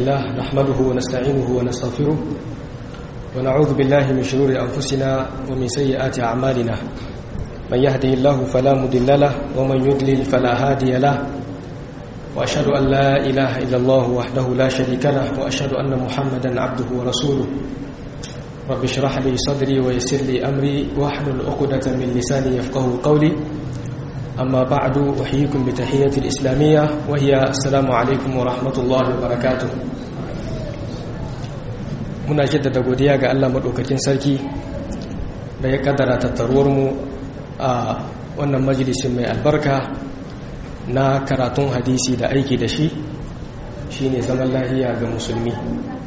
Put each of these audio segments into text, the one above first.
الله نحمده ونستعينه ونستغفره ونعوذ بالله من شرور أنفسنا ومن سيئات أعمالنا من يهده الله فلا مضل له ومن يضلل فلا هادي له وأشهد أن لا إله إلا الله وحده لا شريك له وأشهد أن محمدا عبده ورسوله رب اشرح لي صدري ويسر لي أمري واحلل عقدة من لساني يفقهوا قولي أما بعد أحييكم بتحية الإسلامية وهي السلام عليكم ورحمة الله وبركاته. muna jaddada godiya ga Allah madaukakin sarki da ya kaddara tattaruwar mu a wannan majalisin mai albarka na karatun hadisi da aiki da shi shine zaman lafiya ga musulmi.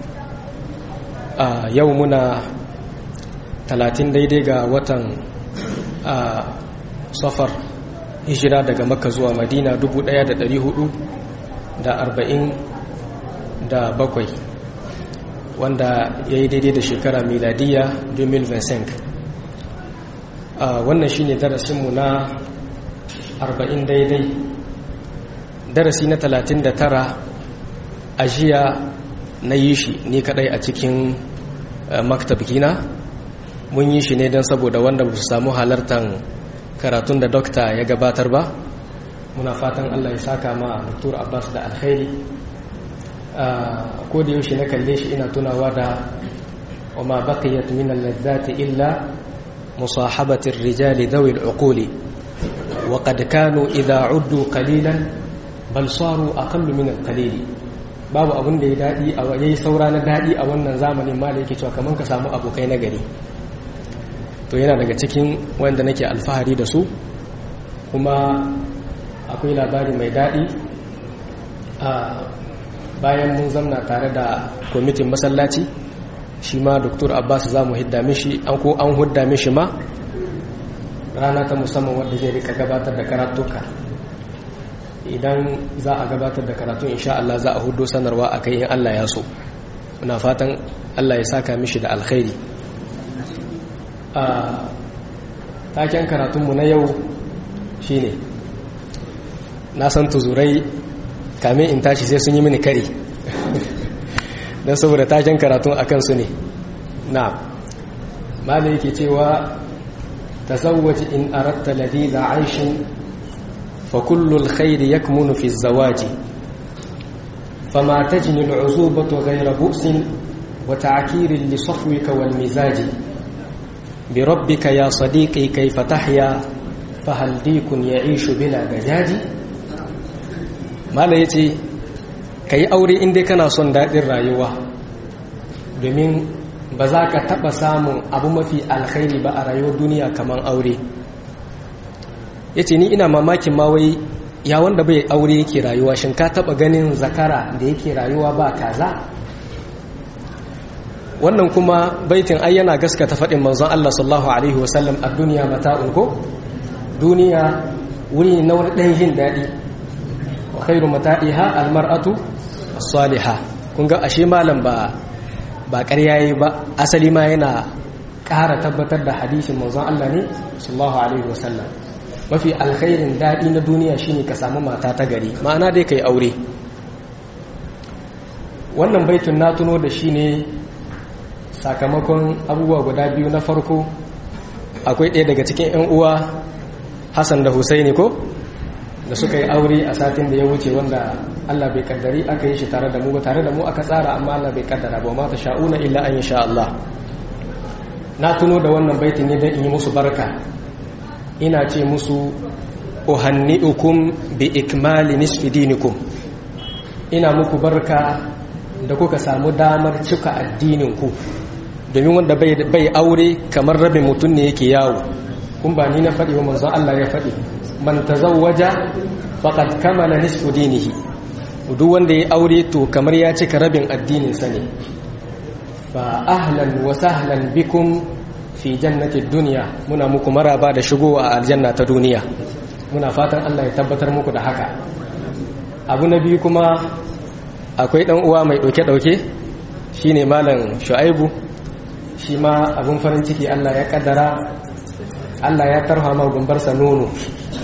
Yau muna 30 daidai ga watan Safar, hijira daga Makka zuwa Madina 1447 wanda ya yi daidai da shekara miladiya 2025. Wannan shine darasinmu na 40 daidai. Darasi na 39 a jiya na yi shi ni kadai a cikin maktabkina. Mun yi shi ne don saboda wanda ba su samu halartar karatun da dokta ya gabatar ba. Muna fatan Allah ya saka ma Dr. Abbas da alkhairi. Ko da yaushe na kalle shi ina tunawa da wa ma baqiyat min al-ladzati illa musahabati ar-rijali dhawi al-uquli wa qad kanu idha uddu qalilan bal saru aqallu min al-qalil. Babu abun da ya dadi yayi saura na dadi a wannan zamanin ma da yake cewa kaman ka samu abokai na gari. To yana daga cikin wanda nake alfahari da su, kuma akwai labari mai daɗi. Bayan mun zamna tare da kwamitin masallaci, shi ma Dr. Abbas za mu hidda mishi an hudda mishi ma rana ta musamman wadda zai rika gabatar da karatuka. Idan za a gabatar da karatu insha Allah za a hudo sanarwa a kai in Allah ya so. Muna fatan Allah ya saka mishi da alkhairi. Taken karatunmu na yau shine, na san tuzurai kame in tashi sai sun yi mini kari don saboda taken karatun a kansu ne. Na malai yake cewa tazawwaji in aratta ladhiza aishin fa kullu alkhairi yakmunu fi zawaji fama tajni al'uzubatu ghayra bu'sin wa ta'kirin li safwika wal mizaji بربك يا صديقي كيف تحيا فهل ديك يعيش بلا دجاج. mala yace kai aure in dai kana son dadin rayuwa, domin ba za ka taba samun abu mafi alkhairi ba a rayuwar duniya kaman aure. Yace ni ina mamakin ma wai ya wanda bai aure yake rayuwa, shin ka taba ganin zakara da yake rayuwa ba kaza? Wannan kuma baitin ai yana gaskata faɗin manzon Allah sallallahu alaihi wasallam, a duniya mata'un ko duniya wuri na wani ɗan jin daɗi, wa khairu mata'iha almar'atu as-salihah. Kun ga ashe malam ba ƙarya yayi ba, asali ma yana ƙara tabbatar da hadisin manzon Allah ne sallallahu alaihi wasallam. Mafi alkhairin daɗi na duniya shine ka samu mata ta gari, ma'ana dai kai aure. Wannan baitin na tuno da shi ne sakamakon abubuwa guda biyu. Na farko, akwai ɗaya daga cikin 'yan uwa Hassan da Husaini ko da suka yi aure a satin da ya wuce, wanda Allah bai kaddari aka yi shi tare da mu ba, tare da mu aka tsara amma Allah bai kaddara ba, ma ta sha'una illa an yasha Allah. Na tuno da wannan baitin ne don in yi musu barka. Ina ce musu uhanni'ukum bi ikmali nisfi dinikum, ina muku barka da kuka samu damar cika addinin ku, domin wanda bai aure kamar rabin mutum ne yake yawo. Kun ba ni na faɗi wa manzon Allah ya faɗi, man tazawwaja faqad kamala nisfu dinihi. Duk wanda ya aure to kamar ya cika rabin addinin sa ne. Fa ahlan wa sahlan bikum fi jannati dunya, muna muku maraba da shigowa a aljanna ta duniya. Muna fatan Allah ya tabbatar muku da haka. Abu na biyu kuma, akwai ɗan uwa mai ɗauke-ɗauke shine malam Shu'aibu. Shi ma abun farin ciki Allah ya kaddara, Allah ya tarha ma gumbarsa nono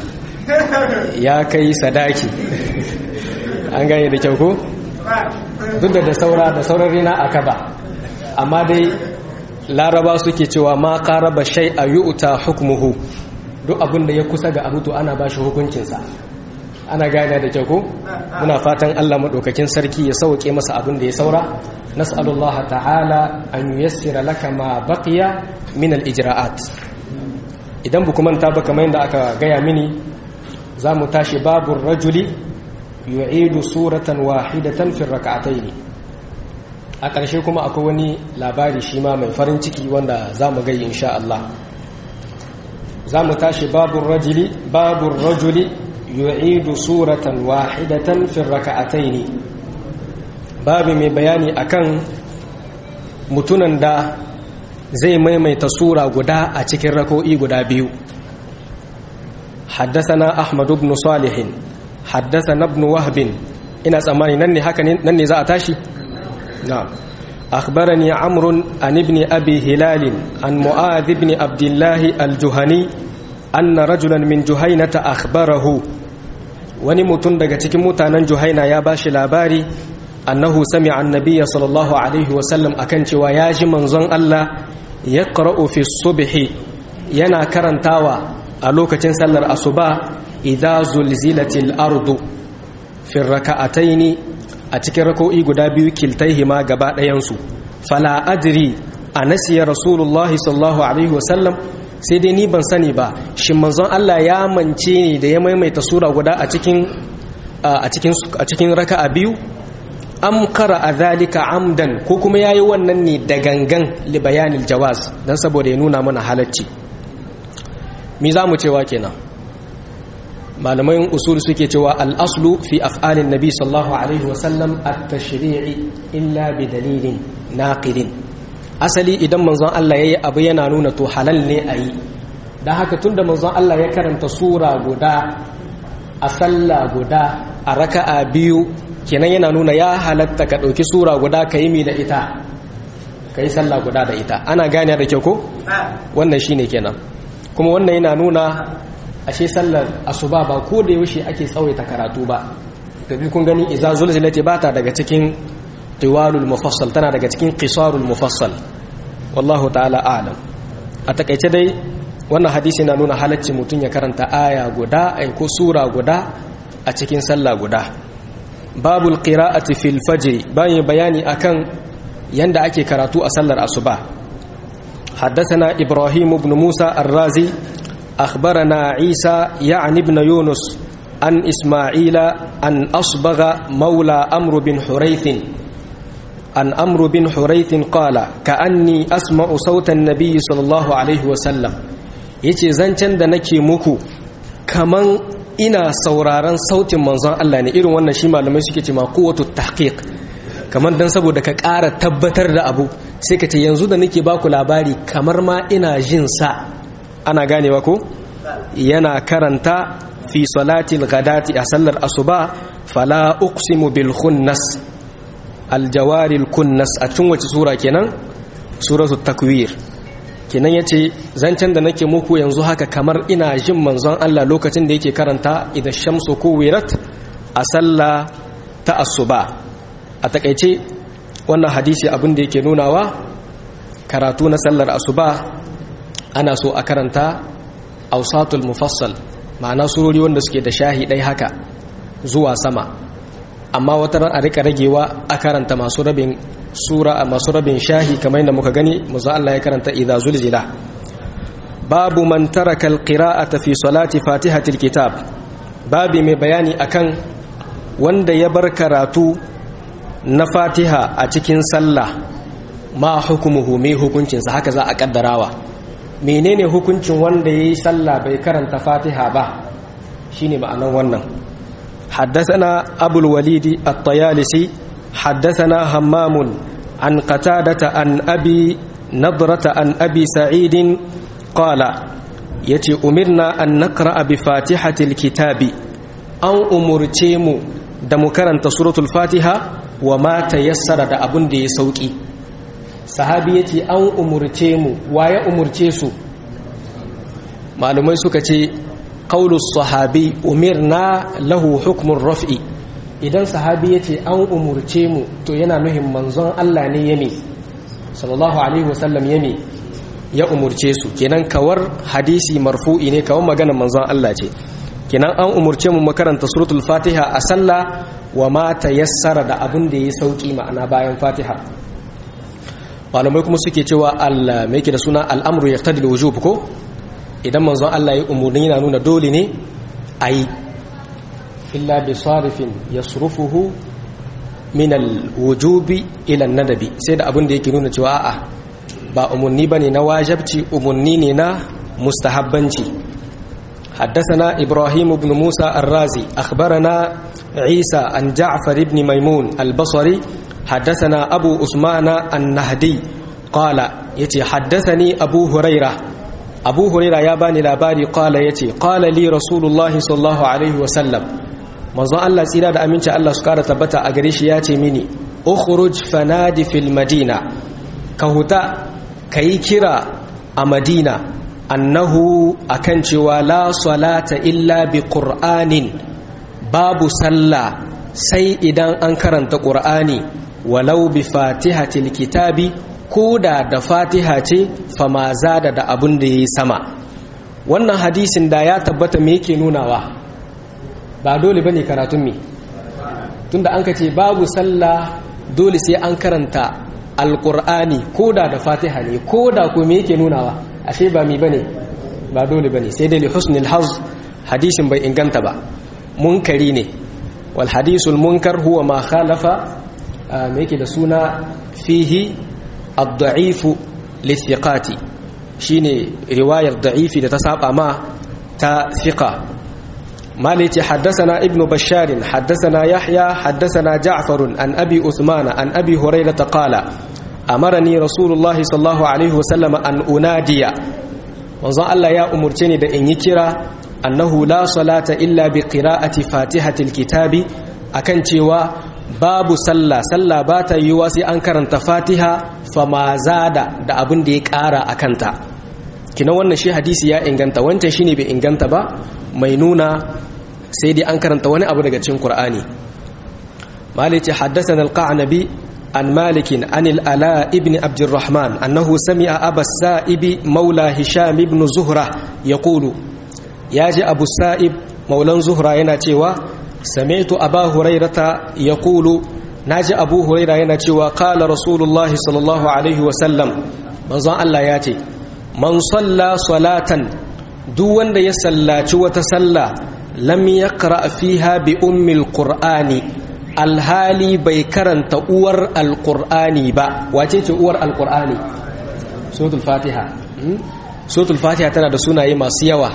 ya kai sadaki. An gane da kyau ko? duk da sauran rina aka ba amma dai laraba suke cewa ma qaraba shay'a yu'ta hukmuhu duk abin da ya kusa ga abu to ana bashi hukuncinsa ana gane da kyau ko muna fatan Allah madaukakin sarki ya sauke masa abin da ya saura nas'alullaha ta'ala an yuyassira laka ma baqiya min al-ijra'at idan buku manta ba kamar yadda aka gaya mini zamu tashi babur rajuli yu'idu suratan wahidatan fi rak'atayn a ƙarshe kuma akwai wani labari shi ma mai farin ciki wanda zamu ga insha Allah zamu tashi babur rajuli yu'idu suratan wahidatan fi rak'atayn babu mai bayani akan mutunan da zai maimaita sura guda a cikin rako'i guda biyu haddathana ahmad ibn salih haddathana ibn wahb ina tsammani nan ne za a tashi na'am akhbarani amr an ibn abi hilal an mu'adh ibn abdullah al-juhani anna rajulan min juhaynata akhbarahu wani mutum daga cikin mutanen juhaina ya bashi labari annahu sami'a annabiyya sallallahu alaihi wasallam akan cewa ya ji manzon Allah yaqra'u fi subhi yana karantawa a lokacin sallar asuba idza zulzilatil ardu fi rak'ataini a cikin rako'i guda biyu kiltaihima gaba ɗayan su fala adri anasiya rasulullahi sallallahu alaihi wasallam sai dai ni ban sani ba shin manzon Allah ya mance ni da ya maimaita sura guda a cikin raka'a biyu am qara'a dhalika amdan ko kuma yayi wannan ne da gangan li bayanil jawaz dan saboda ya nuna mana halacci me zamu cewa kenan malaman usul suke cewa al-aslu fi af'alin nabi sallallahu alaihi wasallam at-tashri'i illa bi dalilin naqidin asali idan manzon Allah yayi abu yana nuna to halal ne ayi dan haka tunda manzon Allah ya karanta sura guda a sallah guda a raka'a biyu kenan yana nuna ya halatta ka ɗauki sura guda ka yi mi da ita ka yi sallah guda da ita ana gane da kyau ko wannan shine kenan kuma wannan yana nuna ashe sallar asuba ba ko da yaushe ake tsawaita karatu ba kabi kun gani idza zulzilati bata daga cikin tiwalul mufassal tana daga cikin qisarul mufassal wallahu ta'ala a'lam a takeice dai wannan hadisi na nuna halacci mutun ya karanta aya guda ay ko sura guda a cikin sallah guda babul qira'ati fil fajr bayan bayani akan yanda ake karatu a sallar asuba haddathana ibrahim ibn musa ar-razi akhbarana isa ya'ni ibn yunus an isma'ila an asbagha maula amr bin hurayth an amr bin hurayth qala ka'anni asma'u sautan nabiy sallallahu alaihi wa sallam yace zancen da nake muku kaman ina sauraron sautin manzon Allah ne irin wannan shi malamai suke ce ma quwwatut tahqiq kamar dan saboda ka ƙara tabbatar da abu sai ka ce yanzu da nake baku labari kamar ma ina jin sa ana ganewa ko yana karanta fi salatil ghadati a sallar asuba fala uqsimu bil khunnas al jawaril kunnas a cikin wace sura kenan suratul takwir kenan yace zancen da nake muku yanzu haka kamar ina jin manzon Allah lokacin da yake karanta idan shamsu kuwirat a sallah ta asuba a takeice wannan hadisi abin da yake nunawa karatu na sallar asuba ana so a karanta awsatul mufassal ma'ana surori wanda suke da shahi dai haka zuwa sama amma wata ran a rika ragewa a karanta masu rabin sura a masu rabin shahi kamar yadda muka gani muza Allah ya karanta idza zulzila babu man taraka alqira'ata fi salati fatihatil kitab babi mai bayani akan wanda ya bar karatu na fatiha a cikin sallah ma hukumuhu mai hukuncinsa haka za a kaddarawa menene hukuncin wanda yayi sallah bai karanta fatiha ba shine ma'anar wannan حدثنا أبو الوليد الطيالسي حدثنا همام عن قتادة عن أبي نضرة عن أبي سعيد قال يتي أمرنا أن نقرأ بفاتحة الكتاب أو أمرتيم دمكرا سورة الفاتحة وما تيسر دا أبن دي سوكي صحابيتي أو أمرتيم ويا أمرتيسو معلومي سكتي قول الصحابي أمرنا له حكم الرفع idan sahabi yace an umurce mu to yana nuhin manzon Allah ne yami sallallahu alaihi wasallam yami ya umurce su kenan kawar hadisi marfu'i ne kawar maganar manzon Allah ce kenan an umurce mu makaranta suratul fatiha a sallah wa ma tayassara da abin da yayi sauki ma'ana bayan fatiha malamai kuma suke cewa Allah mai yake da suna al'amru yaqtadi al-wujub ko idan manzon Allah ya umurni yana nuna dole ne ayi illa bi sarifin yasrufuhu min al-wujubi ila an-nadabi sai da abin da yake nuna cewa a'a ba umurni bane na wajibci umurni ne na mustahabbanci حدثنا إبراهيم بن موسى الرازي أخبرنا عيسى عن جعفر بن ميمون البصري حدثنا أبو عثمان النهدي قال يتي حدثني أبو هريرة يا باني لاباري قال يتي قال لي رسول الله صلى الله عليه وسلم manzon Allah tsira da aminci Allah su kara tabbata a gare shi ya ce mini ukhruj fanadi fil madina ka huta kai kira a madina annahu akan cewa la salata illa bi qur'anin babu sallah sai idan an karanta qur'ani walau bi fatihatil kitabi koda da fatiha ce fama zada da abun da yayi sama wannan hadisin da ya tabbata me yake nunawa ba dole bane karatun me tunda an kace babu sallah dole sai an karanta alqur'ani koda da fatiha ne koda ko me yake nunawa ashe ba mi bane ba dole bane sai dai li husnil haz hadisin bai inganta ba munkari ne wal hadisul munkar huwa ma khalafa me yake da suna fihi ad-da'if lithiqati shine riwayar da'ifi da ta saba ma ta thiqa مالك حدثنا ابن بشار حدثنا يحيى حدثنا جعفر عن أبي أثمان عن أبي هريرة قال أمرني رسول الله صلى الله عليه وسلم أن أنادي وظن الله يا أمرتني بأن يكرا أنه لا صلاة إلا بقراءة فاتحة الكتاب أكنتوا باب صلى بات يواسي أنكر أنت فاتحة فما زاد دا أبن ديك آرا أكنت kina wannan shi hadisi ya inganta wancan shine bai inganta ba mai nuna sai dai an karanta wani abu daga cikin Qur'ani maliki haddathana al-qa'nabi an malik an al-ala ibn abd al-rahman annahu sami'a aba sa'ib maula hisham ibn zuhra yaqulu yaji abu sa'ib maulan zuhra yana cewa sami'tu aba hurairata yaqulu naji abu huraira yana cewa qala rasulullahi sallallahu alaihi wa sallam manzon Allah ya ce man salla salatan duk wanda ya sallaci wata salla lam yaqra fiha bi ummil qur'ani alhali bai karanta uwar alqur'ani ba wace ce uwar alqur'ani suratul fatiha suratul fatiha tana da sunaye masu yawa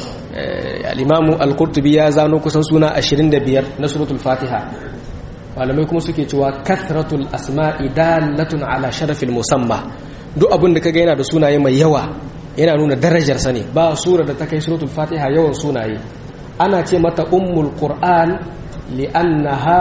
al-imamu al-qurtubi ya zano kusan suna 25 na suratul fatiha malamai kuma suke cewa kathratul asma'i dalatun ala sharafil musamma duk abin da kaga yana da sunaye mai yawa yana nuna darajar sa ne ba sura da ta kai suratul fatiha yawan sunaye ana ce mata ummul qur'an li'annaha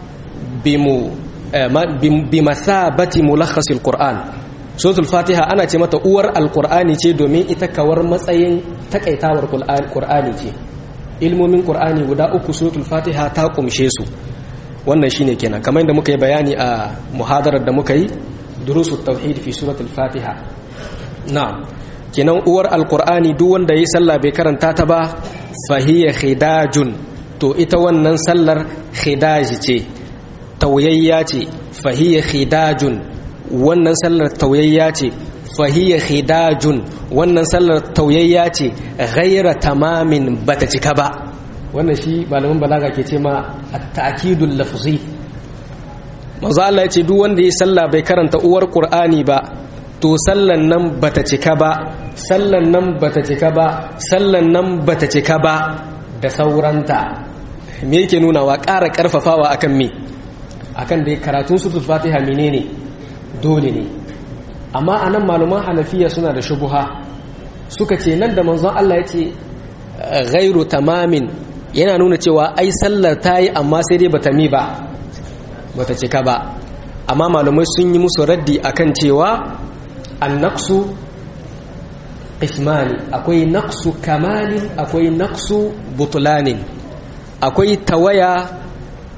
bimathabati mulakhasil qur'an suratul fatiha ana ce mata uwar alqur'ani ce domin ita kawar matsayin takaitawar qur'ani ce ilmomin qur'ani guda uku suratul fatiha ta kumshe su wannan shine kenan kamar yadda muka yi bayani a muhadarar da muka yi durusu tauhid fi suratul fatiha na'am kenan uwar alqur'ani duk wanda yayi sallah bai karanta ta ba fahiya khidajun to ita wannan sallar khidaj ce tauyayya ce fahiya khidajun wannan sallar tauyayya ce fahiya khidajun wannan sallar tauyayya ce ghaira tamamin bata cika ba wannan shi malamin balaga ke ce ma at-ta'kidul lafzi manzo Allah ya ce duk wanda ya salla bai karanta uwar Qur'ani ba to sallan nan bata cika ba sallan nan bata cika ba sallan nan bata cika ba da sauranta me yake nuna wa ƙara ƙarfafawa akan me akan da karatun suratul Fatiha menene dole ne amma anan malaman Hanafiya suna da shubuha suka ce nan da manzon Allah ya ce ghairu tamamin yana nuna cewa ai sallar tayi amma sai dai bata mi ba bata cika ba amma malamai sun yi musu raddi akan cewa annaqsu ismani akwai naqsu kamalin akwai naqsu butlanin akwai tawaya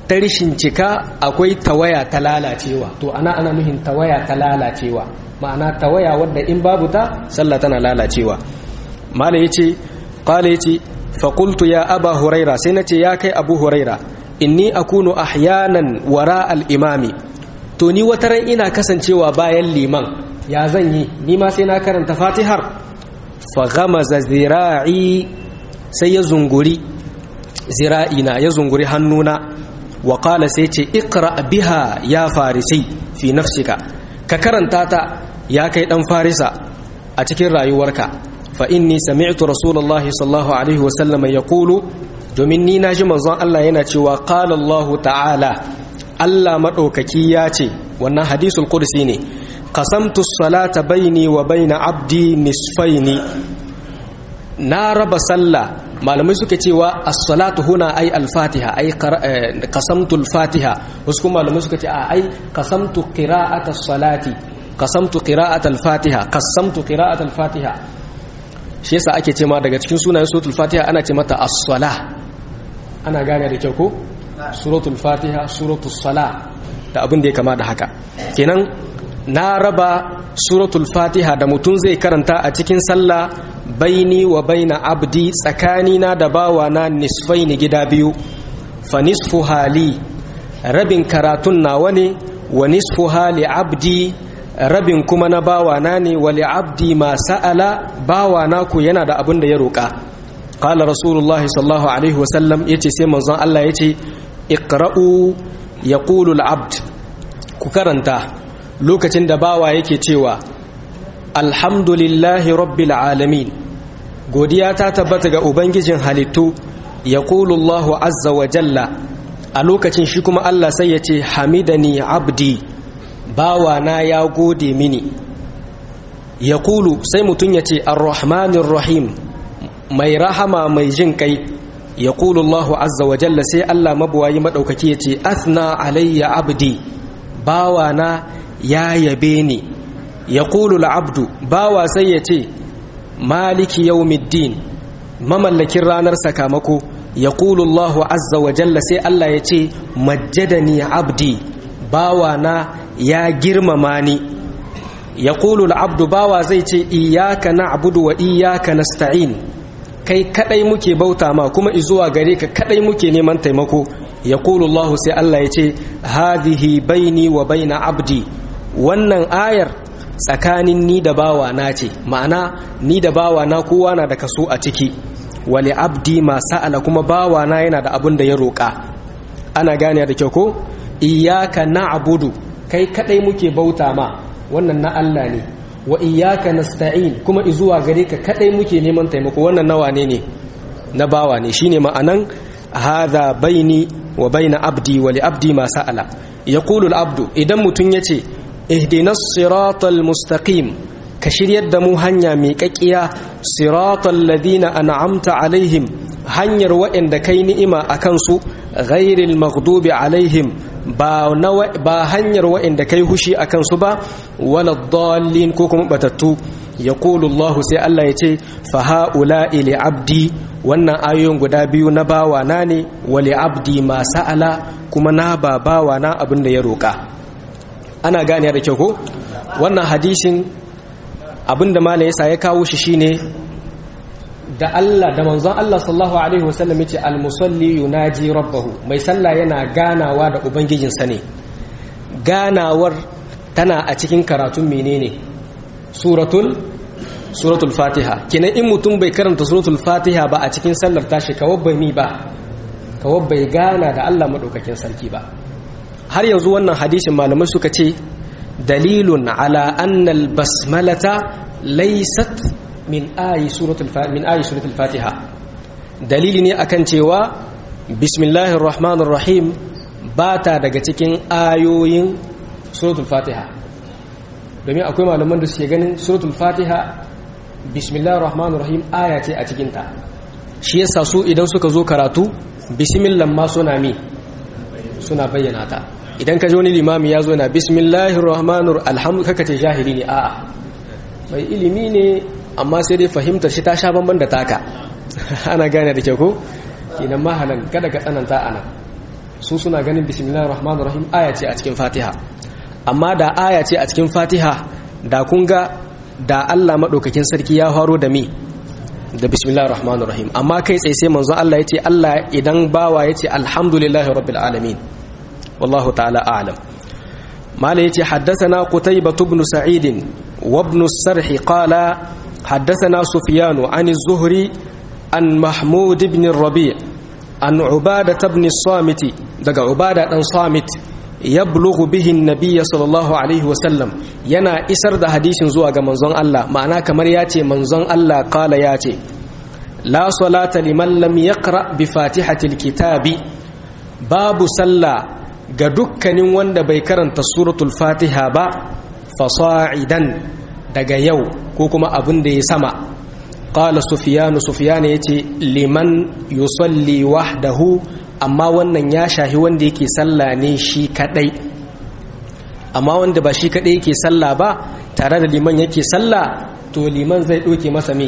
ta rishin cika akwai tawaya ta lalacewa to ana nuhin tawaya ta lalacewa ma'ana tawaya wadda in babu ta sallah tana lalacewa mala yace qala yace fa qultu ya aba huraira sai nace ya kai abu huraira inni akunu ahyanan wara al-imami to ni wataran ina kasancewa bayan liman ya zan yi ni ma sai na karanta fatihar fa ghamaza zira'i sai ya zunguri zira'ina ya zunguri hannuna wa qala sai ce iqra biha ya farisi fi nafsika ka karanta ta ya kai dan farisa a cikin rayuwarka fa inni sami'tu rasulullahi sallallahu alaihi wasallam yaqulu domin ni naji manzon Allah yana cewa qala Allah ta'ala Allah madaukaki ya ce wannan hadisul qudsi ne qasamtu as-salata baini wa baina abdi nisfaini na raba sallah malamai suka cewa as-salatu huna ay al-fatiha ay qasamtu al-fatiha wasu kuma malamai suka ce ay qasamtu qira'at as-salati qasamtu qira'at al-fatiha qasamtu qira'at al-fatiha shi yasa ake cewa daga cikin sunayen suratul fatiha ana ce mata as-salah ana gane da kyau ko suratul fatiha suratul salah da abin da ya kama da haka kenan na raba suratul fatiha da mutum zai karanta a cikin sallah baini wa baina abdi tsakanina da bawana nisfaini gida biyu fa nisfu hali rabin karatun nawa ne wa nisfu hali abdi rabin kuma na bawana ne wa li abdi ma sa'ala bawana ku yana da abin da ya roƙa qala rasulullahi sallallahu alaihi wasallam yace sai manzon Allah yace iqra'u yaqulu al-abd ku karanta lokacin da bawa yake cewa alhamdulillahi rabbil alamin godiya ta tabbata ga ubangijin halittu yaqulu Allahu azza wa jalla a lokacin shi kuma Allah sai ya ce hamidani abdi bawa na ya gode mini yaqulu sai mutun ya ce arrahmanir rahim mai rahama mai jin kai yaqulu Allahu azza wa jalla sai Allah mabuwayi madaukaki ya ce athna alayya abdi bawa na ya yabe ni yaqulu al-abdu bawa sai ya ce maliki yawmiddin mamallakin ranar sakamako yaqulu Allahu azza wa jalla sai Allah ya ce majjadani abdi bawa na ya girmama ni yaqulu al-abdu bawa zai ce iyyaka na'budu wa iyyaka nasta'in kai kadai muke bauta ma kuma izuwa gare ka kadai muke neman taimako yaqulu Allahu sai Allah ya ce hadhihi baini wa baina abdi wannan ayar tsakanin ni da bawa na ce ma'ana ni da bawa na kowa na da kaso a ciki wali abdi ma sa'ala kuma bawa na yana da abin da ya roƙa ana gane da kyau ko iyyaka na'budu kai kadai muke bauta ma wannan na Allah ne wa iyyaka nasta'in kuma izuwa gare ka kadai muke neman taimako wannan nawa ne na bawa ne shine ma'anan hadha baini wa baina abdi wali abdi ma sa'ala yaqulu al-abdu idan mutun yace ihdinas siratal mustaqim ka shiryar da mu hanya mai kakkiya siratal ladina an'amta alaihim hanyar waɗanda kai ni'ima akan su ghairil maghdubi alaihim ba hanyar waɗanda kai hushi akan su ba waladdallin ko kuma batattu yaqulu Allah sai Allah yace fa haula'i li abdi wannan ayoyin guda biyu na bawa na ne wali abdi ma sa'ala kuma na bawa na abin da ya roka ana gane da kyau ko wannan hadisin abinda malai yasa ya kawo shi shine da Allah da manzon Allah sallallahu alaihi wasallam yace al-musalli yunaji rabbahu mai sallah yana ganawa da ubangijinsa ne ganawar tana a cikin karatun menene suratul fatiha kenan in mutum bai karanta suratul fatiha ba a cikin sallar tashi kawabbai gana da Allah madaukakin sarki ba har yanzu wannan hadisin malamai suka ce dalilun ala annal basmalata laysat min ayi suratul fatiha dalili ne akan cewa bismillahir rahmanir rahim bata daga cikin ayoyin suratul fatiha domin akwai malaman da suke ganin suratul fatiha bismillahir rahmanir rahim aya ce a cikin ta shi yasa su idan suka zo karatu bismillah ma suna bayyana ta idan ka ji wani limami ya zo na bismillahir rahmanir alhamdu kaka ce jahili ne a'a mai ilimi ne amma sai dai fahimtar shi ta sha bamban da taka ana gane da ke ko kinan mahalan kada ka tsananta ana su suna ganin bismillahir rahmanir rahim aya ce a cikin fatiha amma da aya ce a cikin fatiha da kun ga da Allah madaukakin sarki ya faro da me da bismillahir rahmanir rahim amma kai tsaye sai manzo Allah yace Allah idan bawa yace alhamdulillahi rabbil alamin wallahu ta'ala a'lam mala yace haddathana qutaybah ibn sa'id wa ibn as-sarh qala haddathana sufyan an az-zuhri an mahmud ibn ar-rabi' an ubadah ibn as-samit daga ubadah dan samit yablughu bihi an-nabiy sallallahu alaihi wasallam yana isar da hadisin zuwa ga manzon Allah ma'ana kamar yace manzon Allah kala yace la salata liman lam yaqra bi fatihatil kitabi babu salla ga dukkanin wanda bai karanta suratul fatiha ba fasa'idan daga yau ko kuma abin da ya sama qala sufyan yace liman yusalli wahdahu amma wannan ya shahi wanda yake sallah ne shi kadai amma wanda ba shi kadai yake sallah ba tare da liman yake sallah to liman zai doke masa me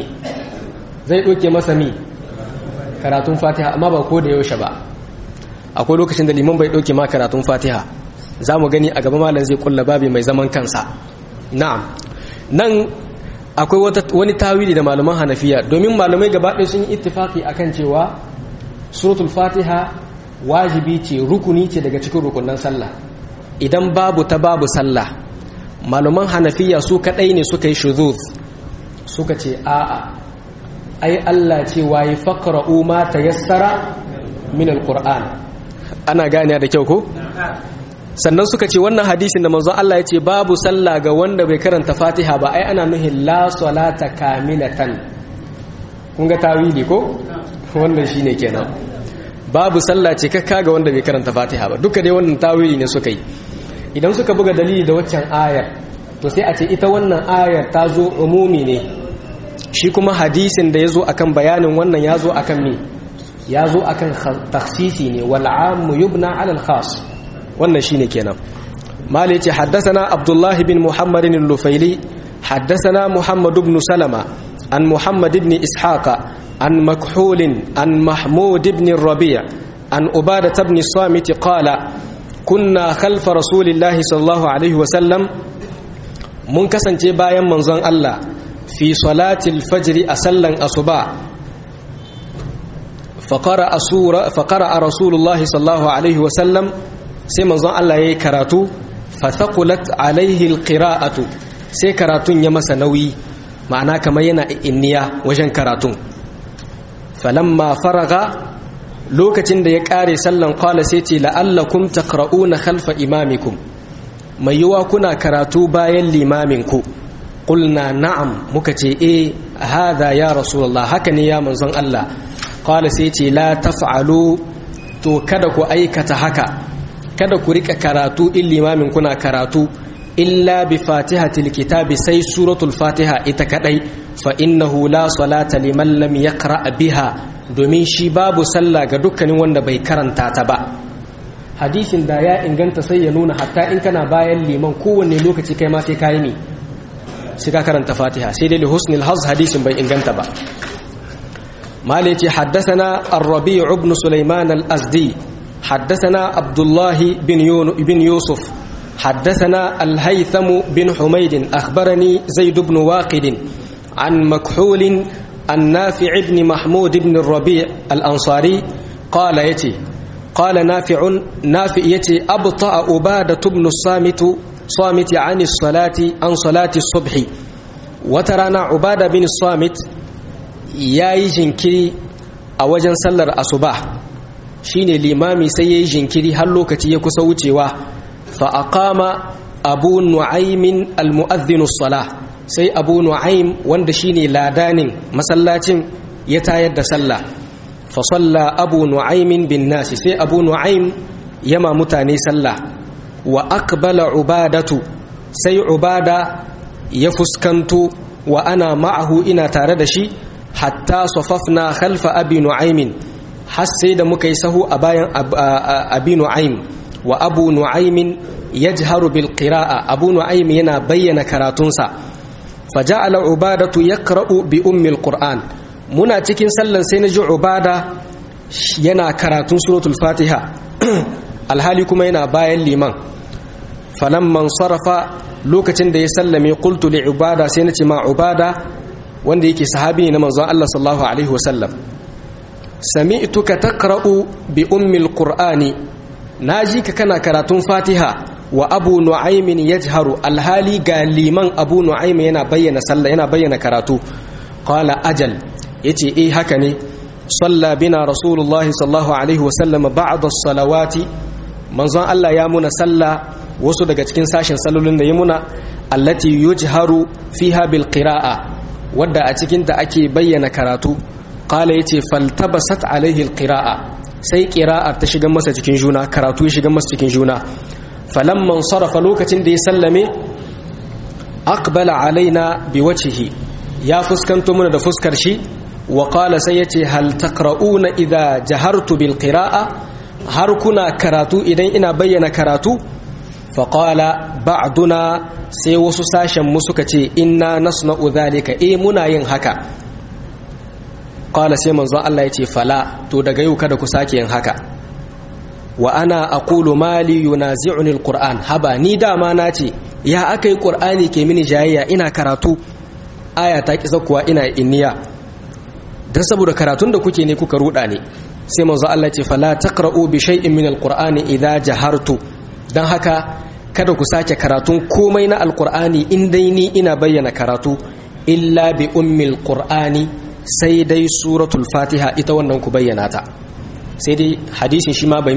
karatun fatiha amma ba ko da yaushe ba akwai lokacin da liman bai doke ma karatun fatiha zamu gani a gaba malam zai kulla babi mai zaman kansa na'am nan akwai wani tawili da malaman hanafiya domin malamai gaba ɗaya sun yi ittifaki akan cewa suratul fatiha wajibi ce rukuni ce daga cikin rukunan sallah idan babu ta babu sallah malaman hanafiya su kadai ne suka yi shuzuz suka ce a'a ai Allah ce wayi faqra'u ma tayassara min alquran ana gane da kyau ko sannan suka ce wannan hadisin da manzon Allah ya ce babu sallah ga wanda bai karanta fatiha ba ai ana nuhin la salata kamilatan kun ga tawili ko wannan shine kenan babu sallah ce kakka ga wanda bai karanta fatiha ba duka dai wannan tawili ne suka yi idan suka buga dalili da waccan ayar to sai a ce ita wannan ayar ta zo umumi ne shi kuma hadisin da yazo akan bayanin wannan yazo akan me yazo akan takhsisi ne wal am yubna ala al khas wannan shine kenan mali yace haddathana abdullah bin muhammad al-lufaili haddathana muhammad ibn salama an muhammad ibn ishaqa عن مكحول عن محمود بن الربيع عن عبادة بن الصامت قال كنا خلف رسول الله صلى الله عليه وسلم منكسن بايا منزون الله في صلاة الفجر أسلا أصبع فقرأ رسول الله صلى الله عليه وسلم سي منزون الله يكراتو فثقلت عليه القراءة سي كراتون يمس نوي معناه كما ينا إنيا وجن كراتون falamma faraga lokacin da ya kare sallan qala sai ce la'allakum taqra'una khalfa imamikum mai yiwa kuna karatu bayan limaminku qulna na'am muka ce hadha ya rasulullah haka ne ya manzon Allah qala sai ce la taf'alu to kada ku aikata haka kada ku rika karatu in limamin kuna karatu illa bi fatihatil kitabi sai suratul fatiha ita kadai fa innahu la salata liman lam yaqra biha domin shi babu sallah ga dukkanin wanda bai karanta ta ba hadisin da ya inganta sai ya nuna hatta in kana bayan liman kowanne lokaci kai ma sai kai ne sai ka karanta fatiha sai dai li husnil haz hadisin bai inganta ba malaki haddathana ar-rabi' ibn sulaiman al-azdi haddathana abdullah bin yusuf حدثنا الهيثم بن حميد أخبرني زيد بن واقد عن مكحول عن نافع بن محمود بن الربيع الأنصاري قال نافع يتي أبطأ عبادة بن الصامت عن صلاة الصبح وترانا عبادة بن الصامت yayi jinkiri a wajen sallar asuba shine limami sai yayi jinkiri har lokaci ya kusa wucewa fa aqama abu nu'aym al-mu'adhdhin as-salah sai abu nu'aym wanda shine ladanin masallacin ya tayar da sallah fa salla abu nu'aym bin nas sai abu nu'aym yama mutane sallah wa aqbala ubadatu sai ubada ya fuskanto wa ana ma'ahu ina tare da shi hatta safafna khalfa abi nu'aym har sai da muka yi sahu a bayan abi nu'aym wa abu nu'aym yajharu bil qira'a abu nu'aym yana bayyana karatunsa faja'ala ubadatu yaqra'u bi ummi al-qur'an muna cikin sallan sai naji ubada yana karatun suratul fatiha alhali kuma yana bayan liman falamman sarafa lokacin da ya sallame qultu li ubada sai nace ma ubada wanda yake sahabi ne na manzon Allah sallallahu alaihi wasallam sami'tuka taqra'u bi ummi alqur'ani naji ka kana karatun fatiha wa abu nu'aym yajharu alhali ga liman abu nu'aym yana bayyana sallah yana bayyana karatu qala ajal yace haka ne salla bina rasulullahi sallallahu alaihi wasallam ba'da as-salawati manzon Allah ya muna sallah wasu daga cikin sashin sallolin da ya muna allati yujharu fiha bil qira'a wadda a cikin ta ake bayyana karatu qala yace faltabasat alaihi al qira'a sai qira'a ta shiga masa cikin juna karatu ya shiga masa cikin juna falamman sarafa lokacin da ya sallame aqbala alaina biwajhihi ya fuskanto muna da fuskar shi wa qala sai yace hal taqra'una idha jahartu bil qira'a har kuna karatu idan ina bayyana karatu faƙala ba'duna sai wasu sashen mu suka ce inna nasna'u dhalika muna yin haka qala sai manzon Allah yace fala to daga yau kada ku sake yin haka wa ana aqulu mali yunazi'uni alquran haba ni dama nace ya akai qur'ani ke mini jayayya ina karatu aya ta ki zakkuwa ina inniya dan saboda karatun da kuke ne kuka ruda ne sai manzon Allah yace fala taqra'u bi shay'in min alqur'ani idha jahartu dan haka kada ku sake karatun komai na alkur'ani in dai ni ina bayyana karatu illa bi ummil qur'ani sai dai suratul fatiha ita wannan ku bayyana ta sai dai hadisin shi ma bai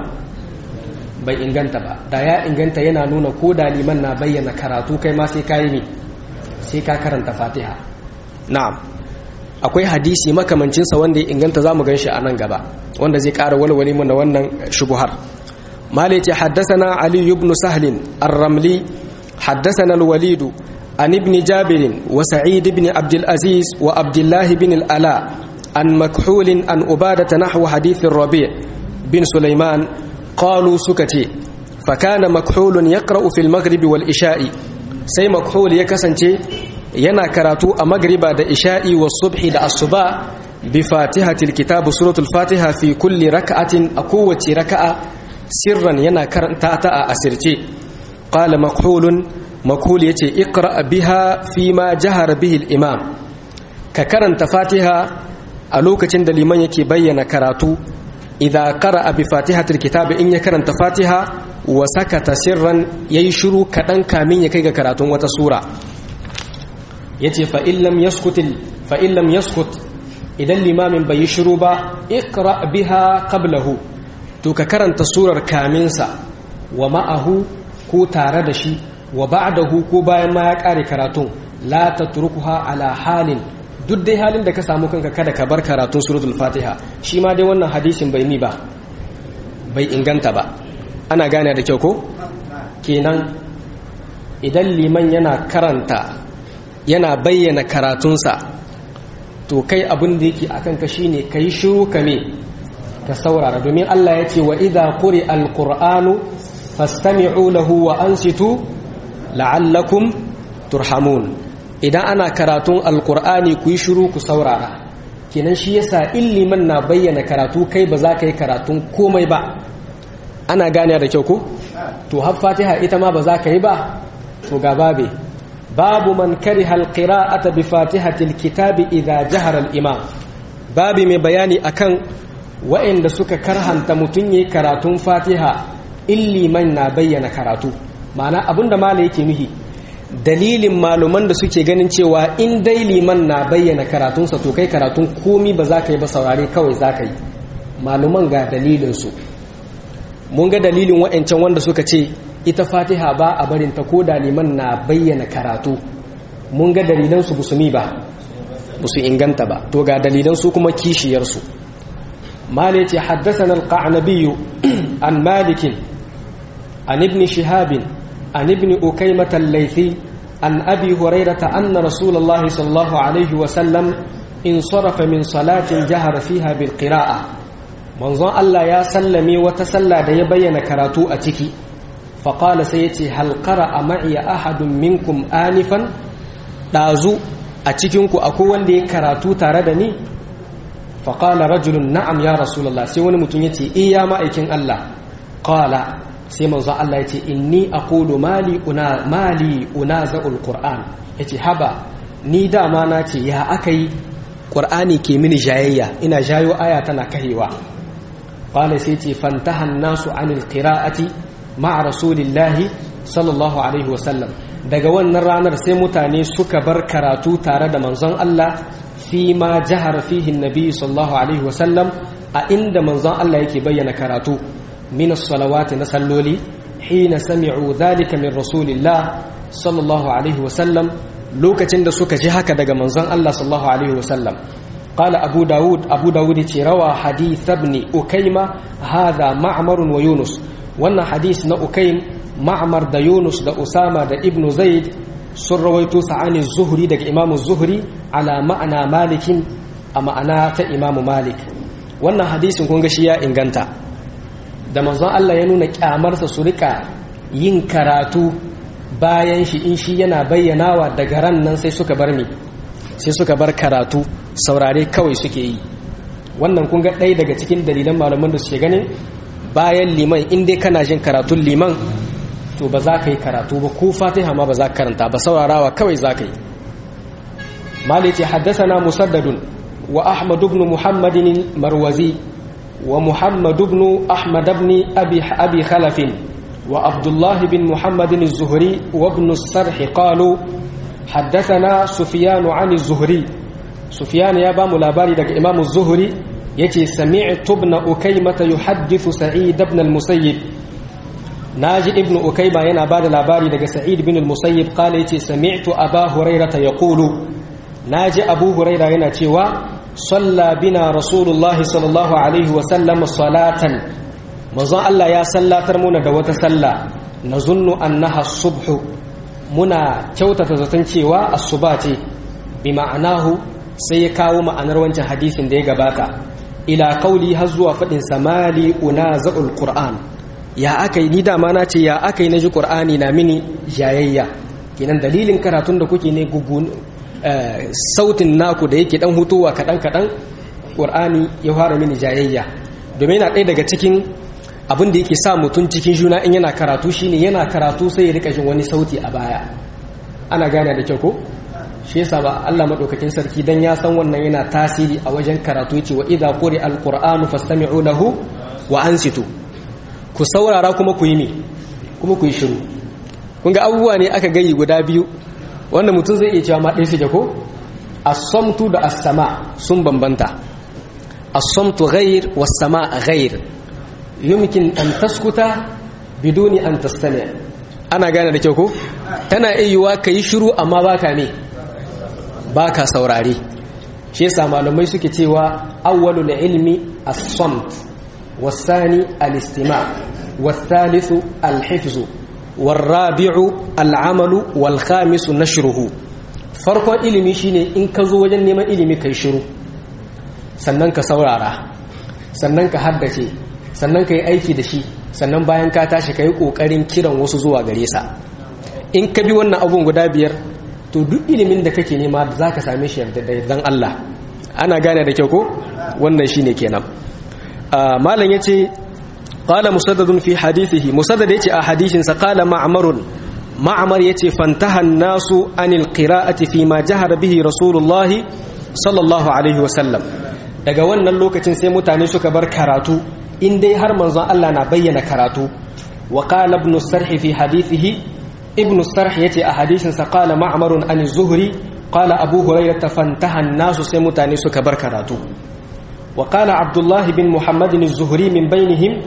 inganta ba da ya inganta yana nuna ko da liman na bayyana karatu kai ma sai ka yi sai ka karanta fatiha na'am akwai hadisi makamancin sa wanda ya inganta zamu ganshi a nan gaba wanda zai ƙara walwale mu na wannan shubuhar مالك حدثنا علي بن سهل الرملي حدثنا الوليد عن ابن جابر وسعيد بن عبد العزيز وعبد الله بن الألاء عن مكحول عن أبادة نحو حديث الربيع بن سليمان قالوا سكتي فكان مكحول يقرأ في المغرب والإشاء سي مكحول يكسنتي ينا كراتو المغرب دا إشاء والصبح دا الصباح بفاتحة الكتاب سورة الفاتحة في كل ركعة أقوة ركعة sirran yana karanta ta a asirce qala makhul yace iqra biha fi ma jahara bihi al-imam ka karanta fatiha a lokacin da liman yake bayyana karatu idza qara'a bi fatihatil kitab in ya karanta fatiha wa sakata sirran yayi shiru kadan kamin ya kai ga karatun wata sura yace fa illam yaskut idan limamin bai shiru ba iqra biha qablahu to ka karanta surar kaminsa wa ma'ahu ko tare da shi wa ba'dahu ko bayan ma ya kare karatun la tatrukuha ala halin duk dai halin da ka samu kanka kada ka bar karatun suratul fatiha shi ma dai wannan hadisin bai inganta ba ana gane da kyau ko kenan idan liman yana bayyana karatunsa to kai abin da yake akan ka shine kai shiru kame ka saurara domin Allah ya ce wa idha quri'a alqur'anu fastami'u lahu wa ansitu la'allakum turhamun idan ana karatun alqur'ani ku yi shiru ku saurara kenan shi yasa illiman na bayyana karatu kai ba za ka yi karatun komai ba ana gane da kyau ko to har fatiha ita ma ba za ka yi ba to ga babu man kariha alqira'ata bi fatihatil kitabi idha jahara al-imam babu mai bayani akan wa'inda suka karhanta mutum yi karatun fatiha illiman na bayyana karatu ma'ana abinda mala yake nuhi dalilin maluman da suke ganin cewa in dai liman na bayyana karatunsa to kai karatun komi ba za ka yi ba saurare kawai za ka yi maluman ga dalilinsu mun ga dalilin wa'ancan wanda suka ce ita fatiha ba a barinta ko da liman na bayyana karatu mun ga dalilansu busumi ba busu inganta ba to ga dalilansu kuma kishiyarsu مالك حدثنا القعنبي عن مالك عن ابن شهاب عن ابن أكيمة الليثي عن أبي هريرة أن رسول الله صلى الله عليه وسلم انصرف من صلاة جهر فيها بالقراءة منظر الله يا سلمي وتسلى ديبين كراتو أتكي فقال سيتي هل قرأ معي أحد منكم آنفا دازو أتكينكو أكوان دي كراتو تردني faqala rajulun na'am ya rasulullah sai wani mutum yace ya ma'aikin Allah qala sai manzo Allah yace inni aqulu mali unaza'ul qur'an yace haba ni dama na ce ya akai qur'ani ke mini jayayya ina jayo aya tana kahewa qala sai yace fantahan nasu anil qira'ati ma'a rasulillahi sallallahu alaihi wasallam daga wannan ranar sai mutane suka bar karatu tare da manzon Allah fi ma jahar fihi annabi sallallahu alaihi wasallam a inda manzon Allah yake bayyana karatu min as-salawati na salloli hina sami'u dhalika min rasulillah sallallahu alaihi wasallam lokacin da suka ji haka daga manzon Allah sallallahu alaihi wasallam qala abu daud ce rawa hadith ibn ukayma hadha ma'mar wa yunus wannan hadith na ukaym ma'mar da yunus da usama da ibnu zaid sun rawaito sa'ani zuhri daga imamu zuhri ala ma'ana malikin a ma'ana ta imamu malik wannan hadisin kun ga shi ya inganta da manzon Allah ya nuna kyamarsa su rika yin karatu bayan shi in shi yana bayyanawa daga ran nan sai suka bar karatu saurare kawai suke yi wannan kun ga ɗaya daga cikin dalilan malaman da suke ganin bayan liman in dai kana jin karatun liman to ba za ka yi karatu ba ko fatiha ma ba za ka karanta ba saurarawa kawai za ka yi maliki haddasana musaddadun wa ahmad ibn muhammadin marwazi wa muhammad ibn ahmad ibn abi khalaf wa abdullah bin muhammadin az-zuhri wa ibn as-sarh qalu haddathana sufyan an az-zuhri sufyan ya ba mu labari daga imam az-zuhri yace sami'tu ibn ukaymah yuhaddithu sa'id ibn al-musayyib naji ibnu ukayba yana bada labari daga sa'id bin al-musayyib kala yace sami'tu aba hurairata yaqulu naji abu huraira yana cewa salla bina rasulullahi sallallahu alaihi wa sallam salatan manzon Allah ya sallatar muna da wata salla nazunnu annaha as-subh muna kyautata zaton cewa asuba ce bi ma'anahu sai ya kawo ma'anar wancan hadisin da ya gabata ila qauli har zuwa fadin samali unaza'ul qur'an ya akai ni dama na ce ya akai na ji qur'ani na mini jayayya kenan dalilin karatun da kuke ne gugun sautin naku da yake dan hutuwa kadan qur'ani ya fara mini jayayya domin yana ɗaya daga cikin abin da yake sa mutum cikin juna in yana karatu shine yana karatu sai ya rika jin wani sauti a baya ana gane da kyau ko shi yasa ba Allah madaukakin sarki dan ya san wannan yana tasiri a wajen karatu yace wa idza quri alqur'anu fastami'u lahu wa ansitu ku saurara kuma ku yi me kuma ku yi shiru kun ga abubuwa ne aka gayi guda biyu wanda mutum zai iya cewa ma ɗaya suke ko as-samtu da as-sama sun bambanta as-samtu ghayr was-sama ghayr yumkin an taskuta biduni an tastami' ana gane da kyau ko tana iya kai shiru amma baka ne baka saurare shi yasa malamai suke cewa awwalul ilmi as-samt wasani al-istima' wathalithu al-hifz warrabi'u al-amalu wal khamisu nashruhu farkon ilimi shine in ka zo wajen neman ilimi kai shiru sannan ka saurara sannan ka haddace sannan ka yi aiki da shi sannan bayan ka tashi ka yi ƙoƙarin kiran wasu zuwa gare sa in ka bi wannan abun guda biyar to duk ilimin da kake nema za ka same shi da yardan Allah ana gane da kyau ko wannan shine kenan malam yace qala musaddadun fi hadithihi musaddad yace a hadisin sa qala ma'mar yace fantaha an-nasu anil qira'ati fi ma jahara bihi rasulullah sallallahu alaihi wasallam daga wannan lokacin sai mutane suka bar karatu in dai har manzon Allah na bayyana karatu wa qala ibn sarh fi hadithihi ibn sarh yace a hadisin sa qala ma'mar an az-zuhri qala abu hurairah fantaha an-nasu sai mutane suka bar karatu wa qala abdullah bin muhammad az-zuhri min bainihim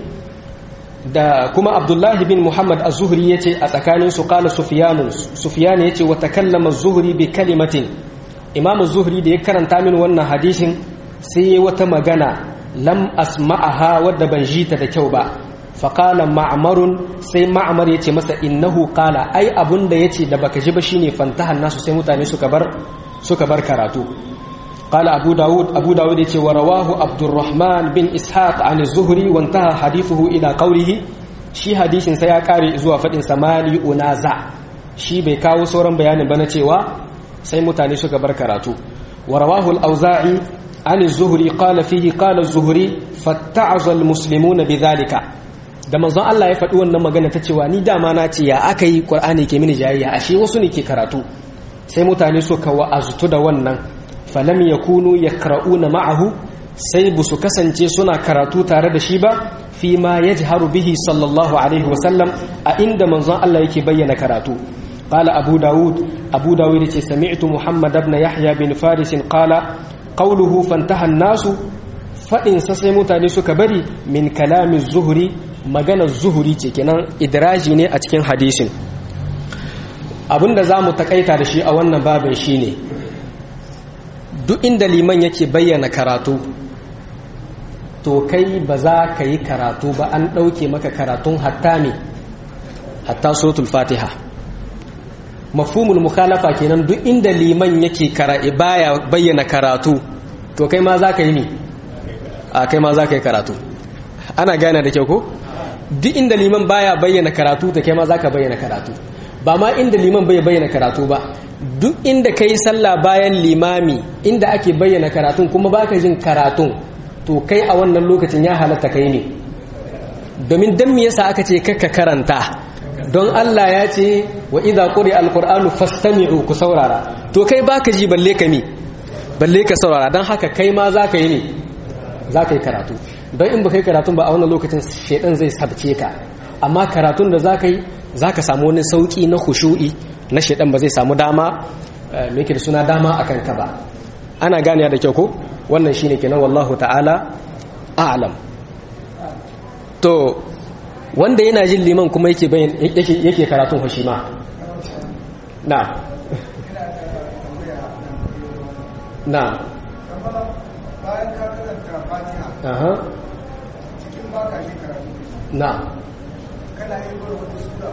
da kuma abdullah bin muhammad az-zuhri yace a tsakanin su qala sufyan yace wa takallama az-zuhri bi kalimatin imam az-zuhri da ya karanta min wannan hadisin sai wata magana lam asma'aha wadda ban ji ta da kyau ba faqala ma'marun sai ma'mar yace masa innahu qala ai abunda yace da baka ji ba shine fantahan nasu sai mutane suka bar karatu qala abu daud yace wa rawahu abdurrahman bin ishaq an az-zuhri wa intaha hadithuhu ila qawlihi shi hadisin sai ya kare zuwa fadin samali unaza shi bai kawo sauran bayanin ba na cewa sai mutane suka bar karatu wa rawahu al-auza'i عن الزهري قال فيه قال الزهري فاتعظ المسلمون بذلك da manzon Allah ya faɗi wannan magana ta cewa ni dama na ce ya aka yi Qur'ani ke mini jayayya ashe wasu ne ke karatu sai mutane suka wa'azutu da wannan falam yakunu yaqra'una ma'ahu sai bu su kasance suna karatu tare da shi ba fi ma yajharu bihi sallallahu alaihi wasallam a inda manzon Allah yake bayyana karatu qala abu dawud yace sami'tu muhammad ibn yahya bin faris qala qawluhu fantaha an-nasu fadin sa sai mutane suka bari min kalami zuhri maganar zuhuri ce kenan idraji ne a cikin hadisin abinda zamu takaita da shi a wannan babin shine duk inda liman yake bayyana karatu to kai ba za ka yi karatu ba an ɗauke maka karatun hatta suratul fatiha mafhumul mukhalafa kenan duk inda liman yake baya bayyana karatu to kai ma za ka yi ne kai ma za ka yi karatu ana gane da kyau ko duk inda liman baya bayyana karatu to kai ma za ka bayyana karatu ba ma inda liman bai bayyana karatu ba duk inda kai sallah bayan limami inda ake bayyana karatun kuma baka jin karatun to kai a wannan lokacin ya halatta kai ne domin dan me yasa aka ce kakka karanta don Allah ya ce wa idza quri'a alqur'anu fastami'u ku saurara to kai baka ji balle ka mi balle ka saurara dan haka kai ma zaka yi ne zaka yi karatu don in baka yi karatun ba a wannan lokacin shedan zai sabce ka amma karatun da zaka yi zaka samu wani sauki na khushu'i na shedan ba zai samu dama me yake da suna dama akan ka ba ana ganiya da kyau ko wannan shine kenan wallahu ta'ala a'lam to wanda yana jin liman kuma yake karatun fashi ma na bayan ka karanta fatiha aha cikin baka shi karatu na kana yin wata sura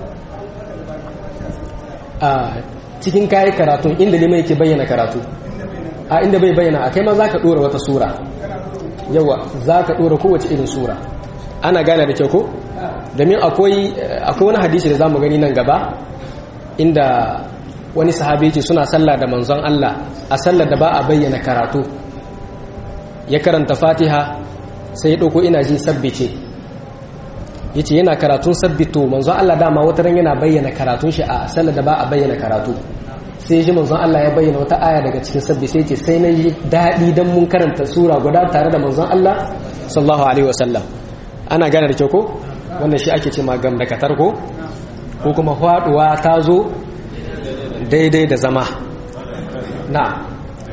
cikin kayi karatun inda liman yake bayyana karatu inda bai bayyana a kai ma za ka ɗora wata sura yawa za ka ɗora kowace irin sura ana gane da kyau ko domin akwai wani hadisi da za mu gani nan gaba inda wani sahabi ce suna sallah da manzon Allah a sallar da ba a bayyana karatu ya karanta fatiha sai ya ɗauko ina jin sabbice ya ce yana karatun sabbito manzon Allah dama wata ran yana bayyana karatun shi a sallar da ba a bayyana karatu sai ji manzon Allah ya bayyana wata aya daga cikin sabbi sai ce sai na yi daɗi don mun karanta sura guda tare da manzon Allah sallallahu alaihi wasallam ana gane da kyau ko wannan shi ake ce magam da katar ko kuma faduwa ta zo daidai da zama na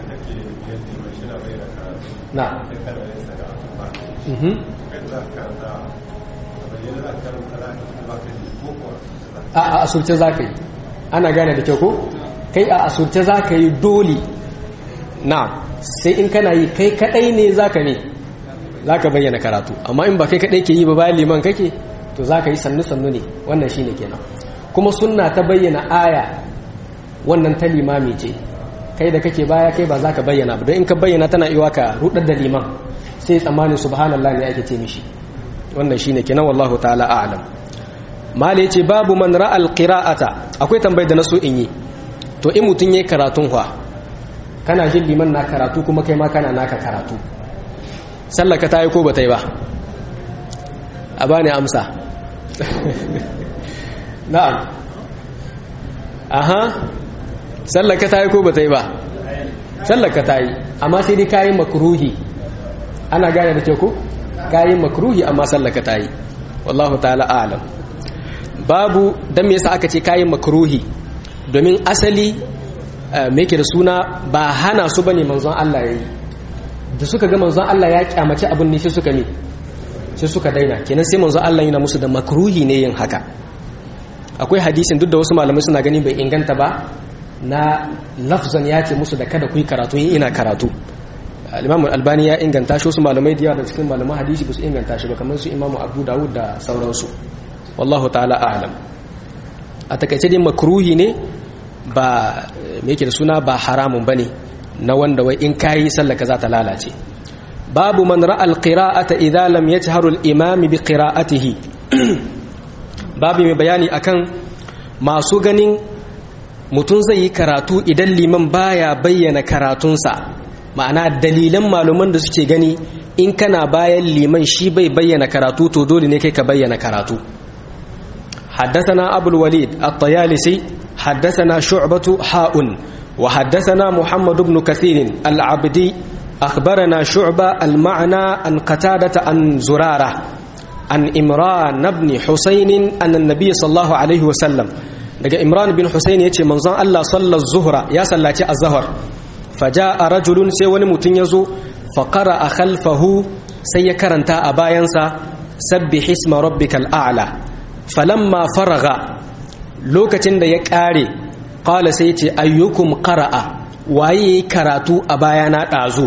a asurce za ka yi ana gane da kyau ko kai a asurce za ka yi dole na sai in kana yi kai kadai ne za ka ne za ka bayyana karatu amma in ba kai kadai ke yi ba bayan liman kake to za ka yi sannu-sannu ne wannan shi ne kenan kuma sunna ta bayyana aya wannan ta limami ce kai da kake baya kai ba za ka bayyana ba don in ka bayyana tana iwa ka rudar da liman sai tsammanin subhanallah ne ake ce mishi wannan shi ne kenan wallahu ta'ala a'lam mali ce babu man ra'al qira'ata akwai tambayar da na so in yi to in mutun yayin karatun fa kana jin liman na karatu kuma kai ma kana naka karatu sallaka ta yi ko ba ta yi ba a bani amsa na'am aha sallaka ta yi ko ba ta yi ba sallaka ta yi amma sai dai kayi makruhi ana gane da ke ku kayi makruhi amma sallaka ta yi wallahu ta'ala a'lam babu dan me yasa aka ce kayi makruhi domin asali me yake da suna ba hana su bane manzon Allah yayi da suka ga manzon Allah ya kyamace abin ne sai suka daina kenan sai manzon Allah yana musu da makruhi ne yin haka akwai hadisin duk da wasu malamai suna gani bai inganta ba na lafzan ya ce musu da kada ku yi karatu ina karatu al-Imam al-Albani ya inganta shi wasu malamai da yawa da cikin malaman hadisi ba su inganta shi ba kamar su Imam Abu Dawud da sauransu wallahu ta'ala a'lam a takaice dai makruhi ne ba me yake da suna ba haramun bane na wanda wai in kayi sallaka za ta lalace babu man ra'a al-qira'ata idza lam yajharu al-imam bi qira'atihi babu mai bayani akan masu ganin mutum zai yi karatu idan liman baya bayyana karatunsa ma'ana dalilan maluman da suke gani in kana bayan liman shi bai bayyana karatu to dole ne kai ka bayyana karatu. حدثنا أبو الوليد الطيالسي حدثنا شعبة حاء وحدثنا محمد بن كثير العبدي أخبرنا شعبة المعنى عن قتادة عن زرارة عن إمران بن حسين أن النبي صلى الله عليه وسلم لقى إمران بن حسين يتي منظر الله صلى الظهر يا صلاتي الظهر فجاء رجل سيوان متنيزو فقرأ خلفه سيكرنتا أباينسا سبح اسم ربك الأعلى فلما فرغ لوكتين دا يكاري قال سيتي أيكم قرأ waye karatu a bayana ɗazu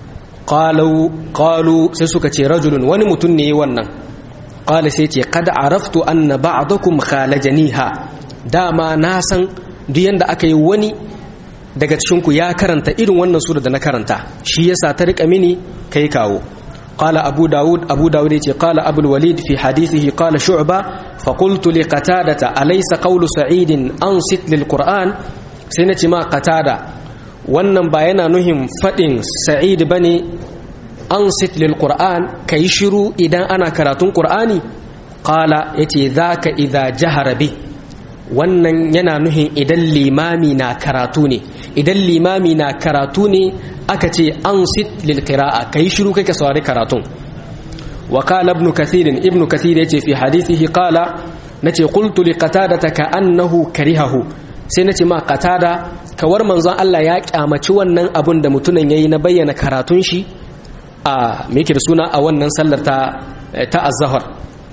qalu sai suka ce rajulun wani mutum ne wannan qala sai ce qad araftu anna ba'dakum khalajaniha dama na san duk yanda aka yi wani daga cikin ku ya karanta irin wannan sura da na karanta shi yasa ta rika mini kai kawo qala abu daud yace qala abul walid fi hadithihi qala shu'ba fa qultu li qatadata alaysa qawlu sa'id ansit lil qur'an sai nace ma qatada wannan ba yana nuhin faɗin sa'id ba ne an sit lil ƙur'an ka yi shiru idan ana karatun ƙur'ani ƙala ya ce za ka idha jahara bi wannan yana nuhin idan limami na karatu ne idan limami na karatu ne aka ce an sit lil ƙira'a ka yi shiru kai ka saurari karatun wa ƙala ibn kathir ya ce fi hadithihi ƙala na ce qultu li qatadata ka annahu karihahu sai na ce ma qatada kawar manzon Allah ya kyamaci wannan abun da mutumin yayi na bayyana karatun shi a meke da suna a wannan sallar ta az-zuhr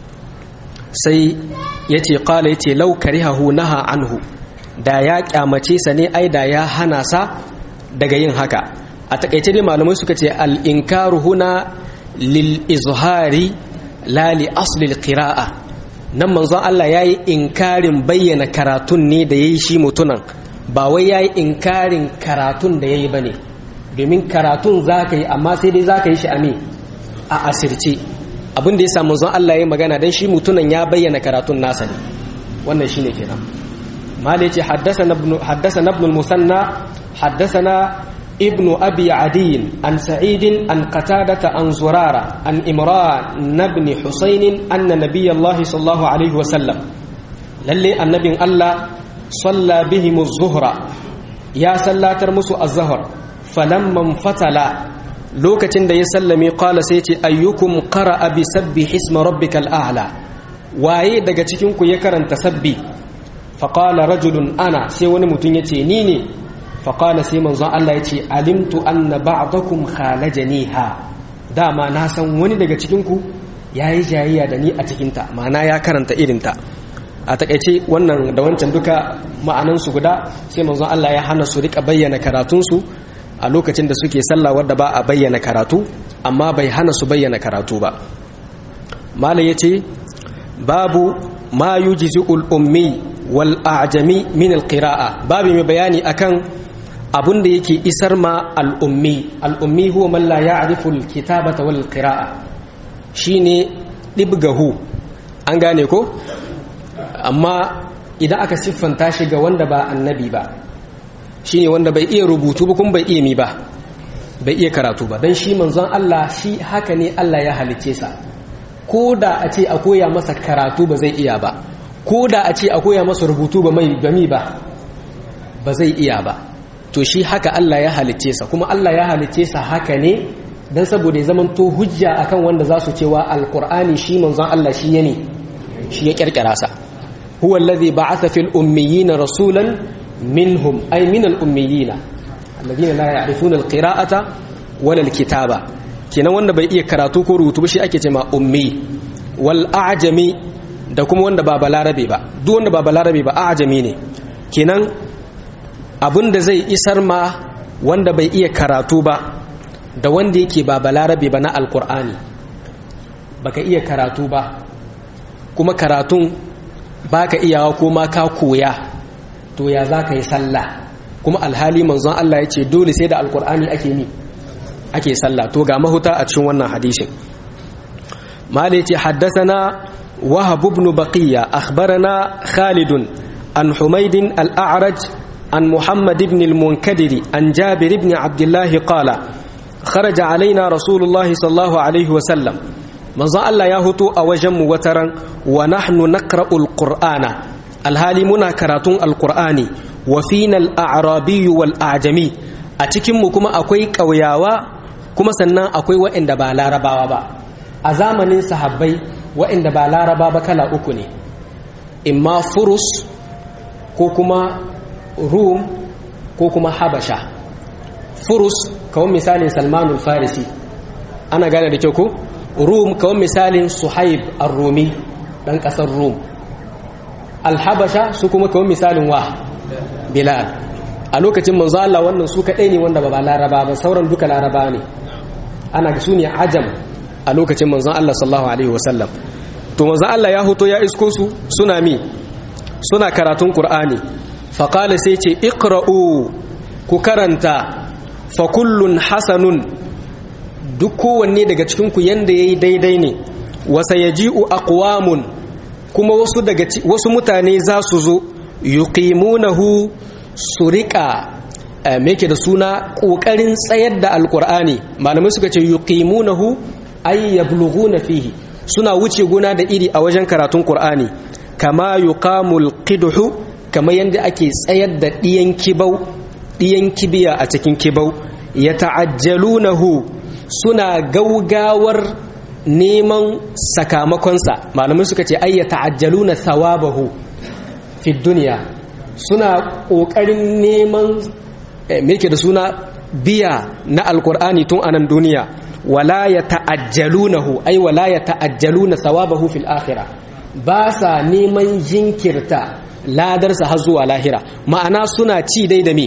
sai yace qala yace law karihahu naha anhu da ya kyamace sa ne ai da ya hana sa daga yin haka a takeice dai malamai suka ce al-inkaru huna lil izhari la li asli al-qira'a nan manzon Allah yayi inkarin bayyana karatun ne da yayi shi mutunan ba wai yayi inkarin karatun da yayi bane domin karatun zaka yi amma sai dai zaka yi shi a asirce abin da yasa manzon Allah yayi magana dan shi mutunan ya bayyana karatun nasa ne wannan shine kenan mali yace haddathana ibn al-musanna haddathana ibn abi adi an sa'id an qatada an zurara an imran ibn husayn anna nabiyallahi sallallahu alaihi wasallam lalle annabin Allah salla bihim az-zuhra ya sallatar musu az-zuhr falamma fatala lokacin da ya sallame qala sai ce ayyukum qara'a bi sabbih isma rabbikal a'la waye daga cikin ku ya karanta sabbi fa qala rajulun ana sai wani mutum yace ni ne fa qala sai manzo Allah yace alimtu anna ba'dakum khalajaniha dama na san wani daga cikin ku yayi jayayya da ni a cikin ta ma'ana ya karanta irin ta a takeice wannan da wancan duka ma'anansu guda sai manzon Allah ya hana su rika bayyana karatunsu a lokacin da suke sallah wadda ba a bayyana karatu amma bai hana su bayyana karatu ba malai yace babu ma yujzi'ul ummi wal a'jami min al qira'a babu mai bayani akan abun da yake isar ma al ummi huwa man la ya'rifu al kitabata wal qira'a shine dibgahu an gane ko amma idan aka siffanta shi ga wanda ba annabi ba shine wanda bai iya rubutu ba kuma bai iya mi ba bai iya karatu ba dan shi manzon Allah shi haka ne Allah ya halicce sa ko da a ce a koya masa karatu ba zai iya ba ko da a ce a koya masa rubutu ba mai gami ba zai iya ba to shi haka Allah ya halicce sa kuma Allah ya halicce sa haka ne dan saboda ya zamanto hujja akan wanda za su cewa alqur'ani shi manzon Allah shi ne shi ya kirkira sa huwa alladhi ba'atha fil ummiyina rasulan minhum ay min al ummiyina alladhina la ya'rifuna al qira'ata wala al kitaba kenan wanda bai iya karatu ko rubutu ba shi ake cewa ummi wal a'jami da kuma wanda ba balarabe ba duk wanda ba balarabe ba a'jami ne kenan abinda zai isar ma wanda bai iya karatu ba da wanda yake ba balarabe ba na alqur'ani baka iya karatu ba kuma karatun baka iyawa ko ma ka koya to ya zaka yi sallah kuma alhali manzon Allah yace dole sai da alqur'ani ake sallah to ga mahuta a cikin wannan hadisin mali yace haddathana wahab ibn baqiya akhbarana khalid an humayd al-a'raj an muhammad ibn al-munkadir an jabir ibn abdullah qala kharaja alaina rasulullahi sallallahu alaihi wa sallam manzon Allah ya huto a wajen mu wataran wa nahnu naqra'ul qur'ana alhali muna karatun alqur'ani wa fina al-a'rabi wal a'jami a cikin mu kuma akwai kauyawa kuma sannan akwai waɗanda ba larabawa ba a zamanin sahabbai waɗanda ba laraba ba kala uku ne imma furus ko kuma rum ko kuma habasha furus kawai misalin salmanul farisi ana gane da kyau ko rum kawai misalin suhaib ar-rumi dan kasar rum al-habasha su kuma kawai misalin wa bilal a lokacin manzo Allah wannan su kadai ne wanda ba laraba ba sauran duka laraba ne ana ga su ne ajam a lokacin manzon Allah sallallahu alaihi wasallam to manzon Allah ya hoto ya isko su suna karatun Qur'ani fa qala sai ce iqra'u ku karanta fa kullun hasanun duk kowanne daga cikin ku yanda yayi daidai ne wa sayaji'u aqwamun kuma wasu mutane za su zo yuqimunahu surika me yake da suna kokarin tsayar da alqur'ani malamai suka ce yuqimunahu ay yablughuna fihi suna wuce gona da iri a wajen karatun qur'ani kama yuqamul qidhu kama yanda ake tsayar da diyan kibiya a cikin kibau yata'ajjalunahu suna gaugawar neman sakamakonsa malamai suka ce ay yata'ajjaluna thawabahu fi dunya suna kokarin neman me yake da suna biya na alqur'ani tun anan duniya wala yata'ajjalunahu ay wala yata'ajjaluna thawabahu fil akhirah ba sa neman jinkirta ladarsa har zuwa lahira ma'ana suna ci dai da me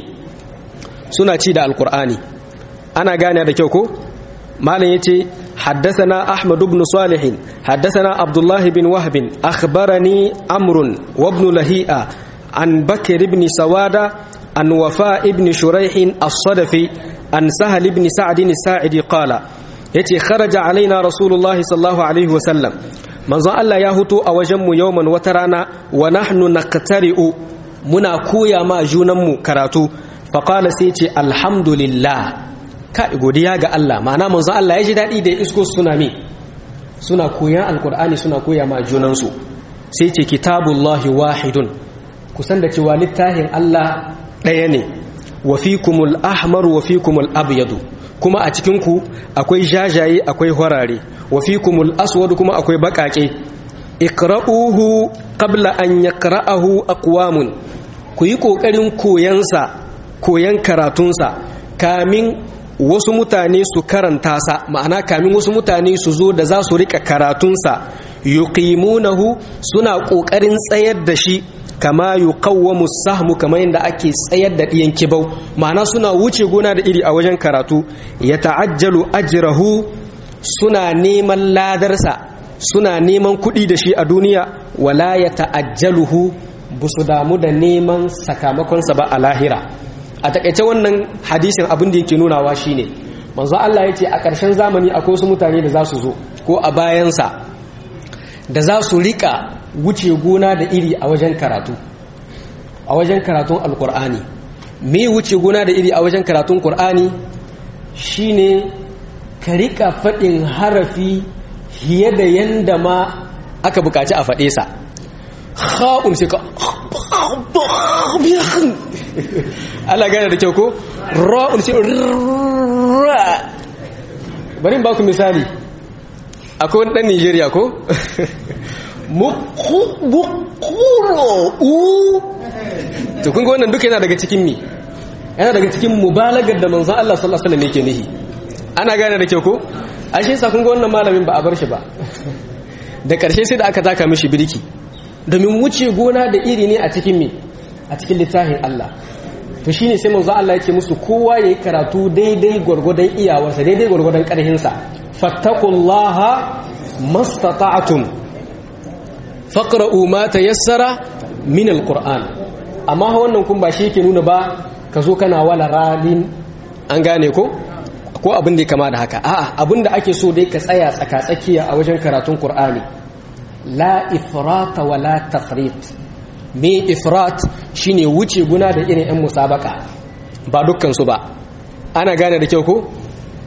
suna ci da alqur'ani ana gane da kyau ko malam yace haddathana ahmad ibn salih haddathana abdullah ibn wahb akhbarani amr wa ibn lahi'a an bakr ibn sawada an wafa ibn shuraih as-sadafi an sahal ibn sa'd as-sa'idi qala yace kharaja alaina rasulullah sallallahu alaihi wasallam manzon Allah ya huto a wajen mu yawman wata rana wa nahnu naqtari'u muna koya ma junan mu karatu fa qala sai yace alhamdulillah ka godiya ga Allah ma'ana manzon Allah ya ji dadi da isko suna koyan alqur'ani suna koya ma junan su sai yace kitabullahi wahidun kusan da cewa littafin Allah daya ne wa fikumul ahmar wa fikumul abyadu kuma a cikinku akwai jajaye akwai horare wa fikumul aswad kuma akwai bakake iqra'uhu qabla an yaqra'ahu aqwamun ku yi kokarin koyan karatunsa kamin wasu mutane su karanta sa ma'ana kamin wasu mutane su zo da za su rika karatunsa yuqimunahu suna kokarin tsayar da shi kama yuqawwamu sahmu kamar yadda ake tsayar da diyan kibau ma'ana suna wuce gona da iri a wajen karatu yata'ajjalu ajrahu suna neman ladarsa suna neman kuɗi da shi a duniya wala yata'ajjaluhu busu damu da neman sakamakonsa ba a lahira a takaice wannan hadisin abin da yake nunawa shine manzo Allah yace a ƙarshen zamani akwai wasu mutane da za su zo ko a bayansa da za su rika wuce gona da iri a wajen karatu a wajen karatun alkur'ani me wuce gona da iri a wajen karatun qur'ani shine ka rika faɗin harafi fiye da yanda ma aka bukaci a faɗe sa kha'un sai ka Allah gane da kyau ko ra'un sai bari in ba ku misali akwai wani ɗan Nigeria ko to kun ga wannan duka yana daga cikin mi yana daga cikin mubalagar da manzon Allah sallallahu alaihi wasallam yake nihi ana gane da kyau ko ashe sa kun ga wannan malamin ba a bar shi ba da karshe sai da aka taka mishi birki domin wuce gona da iri ne a cikin mi a cikin littafin Allah to shine sai manzon Allah yake musu kowa yayi karatu daidai gurgurdan iyawarsa daidai gurgurdan karhin sa fattaqullaha mastata'tum faqra'u ma tayassara min alquran amma wannan kun ba shi yake nuna ba ka zo kana wala ralin an gane ko abin da ya kama da haka a'a abin da ake so dai ka tsaya tsaka-tsakiya a wajen karatun qur'ani la ifrata wala tafrit me ifrat shine wuce guna da irin yan musabaka ba dukkan su ba ana gane da kyau ko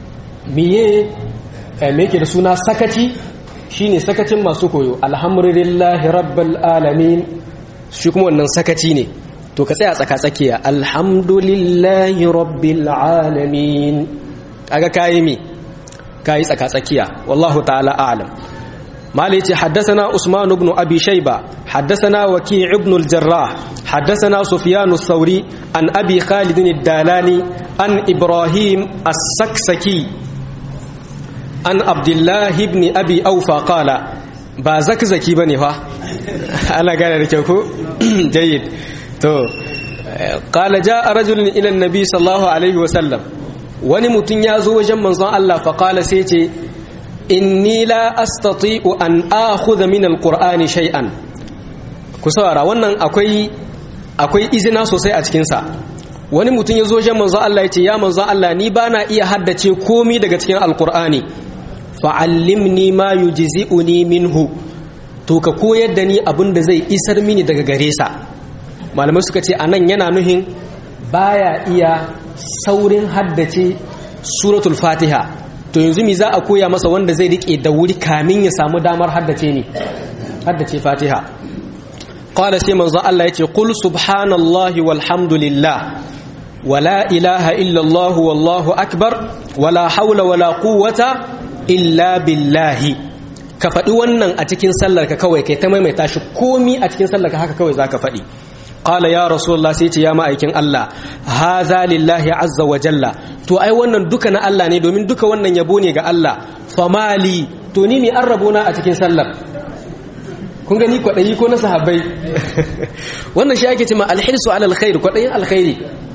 me yake da suna sakaci shine sakacin masu koyo alhamdulillahi rabbil alamin shi kuma wannan sakaci ne to ka tsaya tsaka-tsakiya alhamdulillahi rabbil alamin kaga kai mi kai tsaka-tsakiya wallahu ta'ala a'lam مالي حدثنا عثمان بن أبي شيبة حدثنا وكيع بن الجراح حدثنا سفيان الثوري عن أبي خالد الدالاني عن إبراهيم السكسكي عن عبد الله بن أبي أوفى قال بازك زكي بني ها أنا قال لك جيد تو قال جاء رجل إلى النبي صلى الله عليه وسلم ونمتن يازو وجمع الله فقال سيتي inni la astati'u an akhudha min alqur'ani shay'an ku saurara wannan akwai izina sosai a cikin sa wani mutum yazo jan manzo Allah yace ya manzo Allah ni bana iya haddace komai daga cikin alqur'ani fa'allimni ma yujzi'uni minhu to ka koyar da ni abinda zai isar mini daga gare sa malamai suka ce anan yana nuhin baya iya saurin haddace suratul fatiha to yanzu mi za a koya masa wanda zai rike da wuri kamin ya samu damar haddace fatiha qala sai manzo Allah yace qul subhanallahi walhamdulillah wala ilaha illa Allah wallahu akbar wala hawla wala quwwata illa billahi ka faɗi wannan a cikin sallarka kawai kai ta maimaita shi komi a cikin sallarka haka kawai zaka faɗi qala ya rasulullah sai ce ya ma'aikin Allah hadha lillahi azza wa jalla to ai wannan duka na Allah ne domin duka wannan yabo ne ga Allah famali to ni mi arrabona a cikin sallar kun gani kwadayi ko na sahabbai wannan shi ake cewa alhirsu ala alkhair kwadayin alkhairi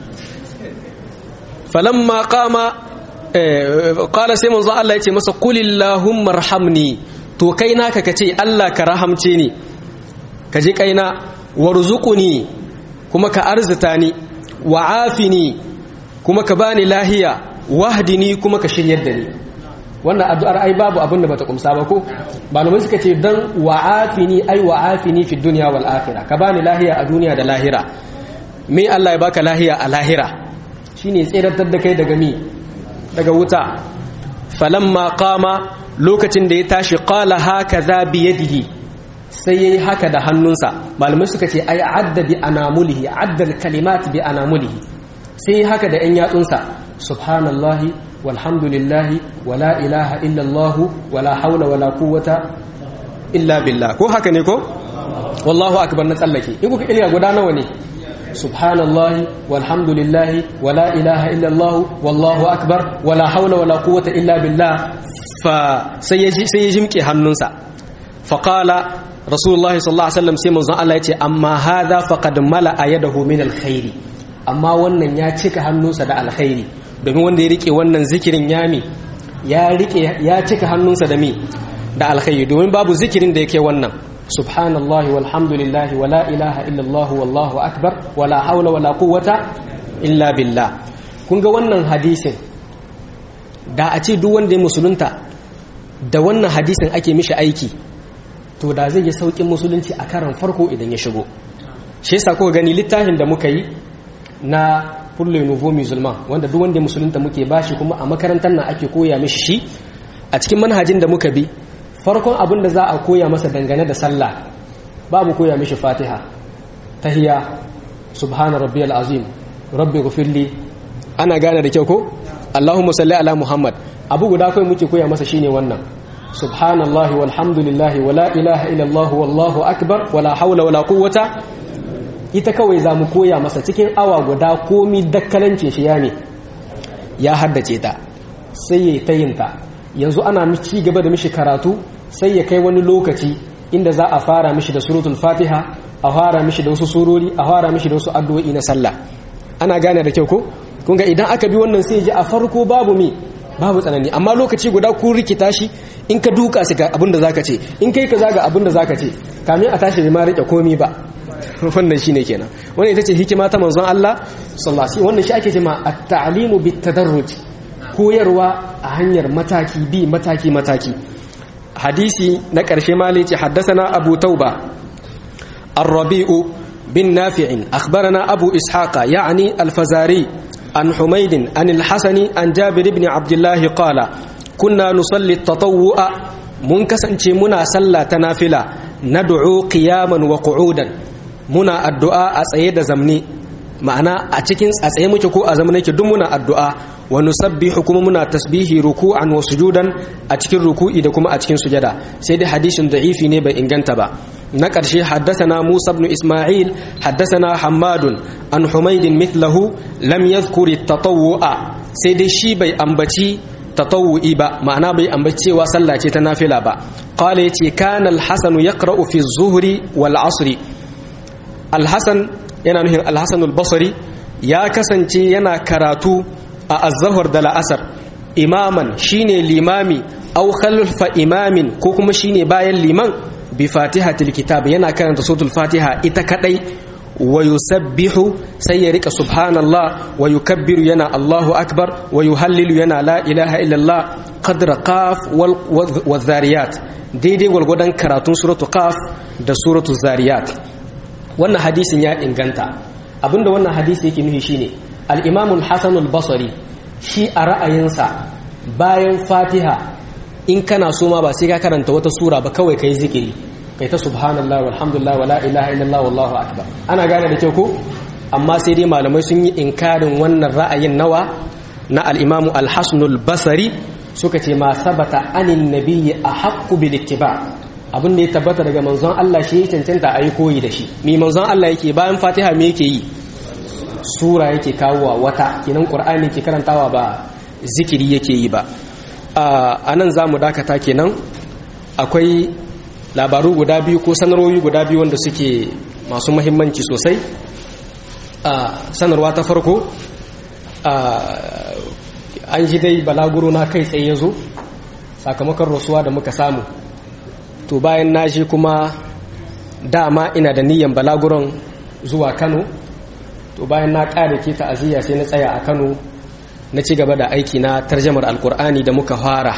falamma qama qala sai manzo Allah yace masa qulillahumma arhamni to kai naka kace Allah ka rahamce ni kaji kaina warzuquni kuma ka arzita ni wa'afini kuma ka bani lahiya wahdini kuma ka shiryar da ni wannan addu'ar ai babu abin da bata kumsa ba ko malamai suka ce dan wa'afini ai wa'afini fi dunya wal akhirah ka bani lahiya a duniya da lahira me Allah ya baka lahiya a lahira shine tsiratar da kai daga mi daga wuta falamma qama lokacin da ya tashi qala hakaza bi yadihi sai yayi haka da hannunsa malamai suka ce ai adda bi anamulihi adda al kalimat bi anamulihi sai haka da ‘yan yatsunsa subhanallahi walhamdulillahi wala ilaha illallah wala haula wala quwwata illa billah ko haka ne ko wallahu akbar na tsallake in kuka ilga guda nawa ne subhanallahi walhamdulillahi wala ilaha illallah wallahu akbar wala haula wala quwwata illa billah fa sai ya jimke hannunsa fa qala rasulullahi sallallahu alaihi wasallam sai manzon Allah yace amma hadha faqad mala'a yadahu min alkhairi amma wannan ya cika hannunsa da alkhairi domin wanda ya rike wannan zikirin ya cika hannunsa da mi da alkhairi domin babu zikirin da yake wannan subhanallahi walhamdulillahi wala ilaha illallah wallahu akbar wala haula wala quwwata illa billah kun ga wannan hadisin da a ce duk wanda ya musulunta da wannan hadisin ake mishi aiki to da zai yi saukin musulunci a karan farko idan ya shigo shi yasa kuka gani littafin da muka yi na fulle nouveau musulman wanda duk wanda musulunta muke bashi kuma a makarantar nan ake koya mishi shi a cikin manhajin da muka bi farkon abin da za a koya masa dangane da sallah babu koya mishi fatiha tahiyya subhana rabbiyal azim rabbi ghfirli ana gane da kyau ko allahumma salli ala muhammad abu guda kai muke koya masa shine wannan subhanallahi walhamdulillahi wala ilaha illallah wallahu akbar wala hawla wala quwwata ita kawai za mu koya masa cikin awa guda komi dakkalancin shi ya haddace ta sai ya yi tayinta yanzu ana ci gaba da mishi karatu sai ya kai wani lokaci inda za a fara mishi da suratul fatiha a fara mishi da wasu surori a fara mishi da wasu addu'o'i na sallah ana gane da kyau ko kun ga idan aka bi wannan sai ji a farko babu tsanani amma lokaci guda ku rikita shi in ka duka shi ga abin da zaka ce in kai kaza ga abin da zaka ce kamin a tashi bai ma rike komi ba wannan shine kenan wannan ita ce hikima ta manzon Allah sallallahu alaihi wannan shi ake cewa at-ta'limu bit-tadarruj koyarwa a hanyar mataki bi mataki hadisi na karshe mali ce haddathana Abu Tauba ar-Rabi'u bin Nafi'in akhbarana Abu Ishaqa yani al-Fazari عن حميد عن الحسن عن جابر بن عبد الله قال كنا نصلي التطوع منكسن منا صلى تنافلا ندعو قياما وقعودا منا الدعاء أسيد زمني ma'ana a cikin tsaye muke ko a zamanin ke duk muna addu'a wa nusabbihu kuma muna tasbihi ruku'an wa sujudan a cikin ruku'i da kuma a cikin sujada sai dai hadisin da'ifi ne bai inganta ba na ƙarshe haddathana Musa ibn Isma'il haddathana Hammadun an Humaydin mithlahu lam yadhkur at-tatawwu'a sai dai shi bai ambaci tatawwu'i ba ma'ana bai ambaci cewa sallah ce ta nafila ba qala yace kana al-Hasan yaqra'u fi az-zuhri wal 'asri al-Hasan yana nuhin al-Hasan al-Basri ya kasance yana karatu a az-zuhr da la'asar imaman shine limami aw khalfa imamin ko kuma shine bayan liman bi fatihatil kitab yana karanta suratul fatiha ita kadai wa yusabbihu sai ya rika subhanallah wa yukabbiru yana Allahu akbar wa yuhallilu yana la ilaha illallah qadra qaf wal zariyat daidai gwargwadon karatun suratul qaf da suratul zariyat wannan hadisin ya inganta abinda wannan hadisi yake nufi shine al-Imam al-Hasan al-Basri shi a ra'ayinsa bayan Fatiha in kana so ma ba sai ka karanta wata sura ba kawai kai zikiri kai ta subhanallah walhamdulillah wala ilaha illallah wallahu akbar ana gane da kyau ko amma sai dai malamai sun yi inkarin wannan ra'ayin nawa na al-Imam al-Hasan al-Basri suka ce ma sabata anin nabiyyi ahaqqu bil ittiba abin da ya tabbata daga manzon Allah shi ya cancanta a yi koyi da shi mi manzon Allah yake bayan Fatiha me yake yi sura yake kawowa wata kinan Qur'ani ke karantawa ba zikiri yake yi ba a nan zamu dakata kenan akwai labaru guda biyu ko sanarwoyi guda biyu wanda suke masu muhimmanci sosai sanarwa ta farko an ji dai balaguro na kai tsaye yazo sakamakon rasuwa da muka samu to bayan na je kuma dama ina da niyyar balaguron zuwa Kano to bayan na ƙare ke ta'aziyya sai na tsaya a Kano na ci gaba da aiki na tarjamar alkur'ani da muka fara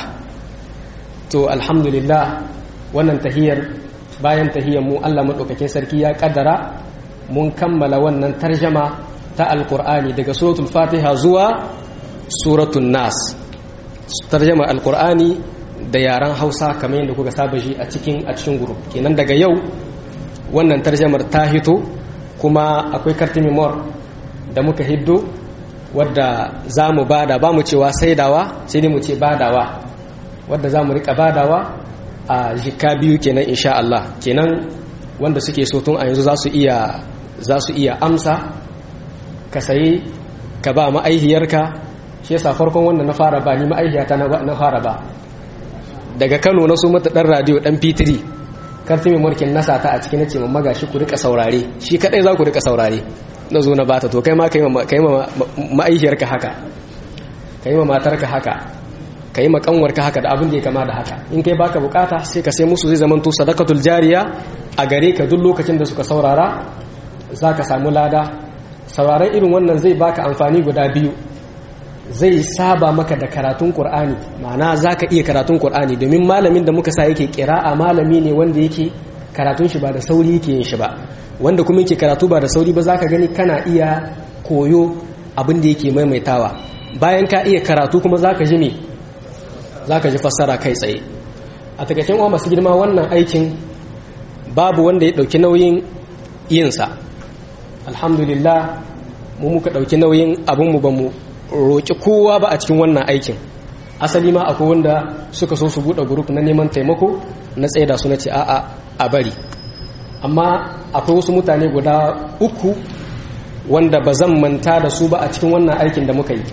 to alhamdulillah wannan tahiyar bayan tahiyar mu Allah madaukakin sarki ya kaddara mun kammala wannan tarjama ta alkur'ani daga suratul fatiha zuwa suratul nas tarjamar alkur'ani da yaren Hausa kamar yadda kuka saba shi a cikin group kenan daga yau wannan tarjamar ta hito kuma akwai karti memor da muka hiddo wadda za mu bada ba mu cewa saidawa sai dai mu ce badawa wadda za mu rika badawa a jika biyu kenan insha Allah kenan wanda suke so tun a yanzu za su iya amsa ka sayi ka ba ma'aihiyarka shi yasa farkon wanda na fara ba ni ma'aihiyata na fara ba daga Kano na so mata dan radio dan P3 karti mai mulkin nasa ta a cikin nace mamma gashi ku rika saurare shi kadai za ku rika saurare na zo na bata to kai ma kai ma ma'aihiyarka haka kai ma matarka haka kai ma kanwarka haka da abin da ya kama da haka in kai baka bukata sai ka sai musu zai zaman to sadaqatul jariya a gare ka duk lokacin da suka saurara zaka samu lada sauraron irin wannan zai baka amfani guda biyu zai saba maka da karatun Qur'ani ma'ana zaka iya karatun Qur'ani domin malamin da muka sa yake qira'a malami ne wanda yake karatun shi ba da sauri yake yin shi ba wanda kuma yake karatu ba da sauri ba zaka gani kana iya koyo abin da yake maimaitawa bayan ka iya karatu kuma zaka ji me zaka ji fassara kai tsaye a takaice uwa masu girma wannan aikin babu wanda ya dauki nauyin yin sa alhamdulillah mu muka dauki nauyin abun mu ba mu roƙi kowa ba a cikin wannan aikin asali ma akwai wanda suka so su buɗe group na neman taimako na tsaida su na ce a'a a bari amma akwai wasu mutane guda 3 wanda ba zan manta da su ba a cikin wannan aikin da muka yi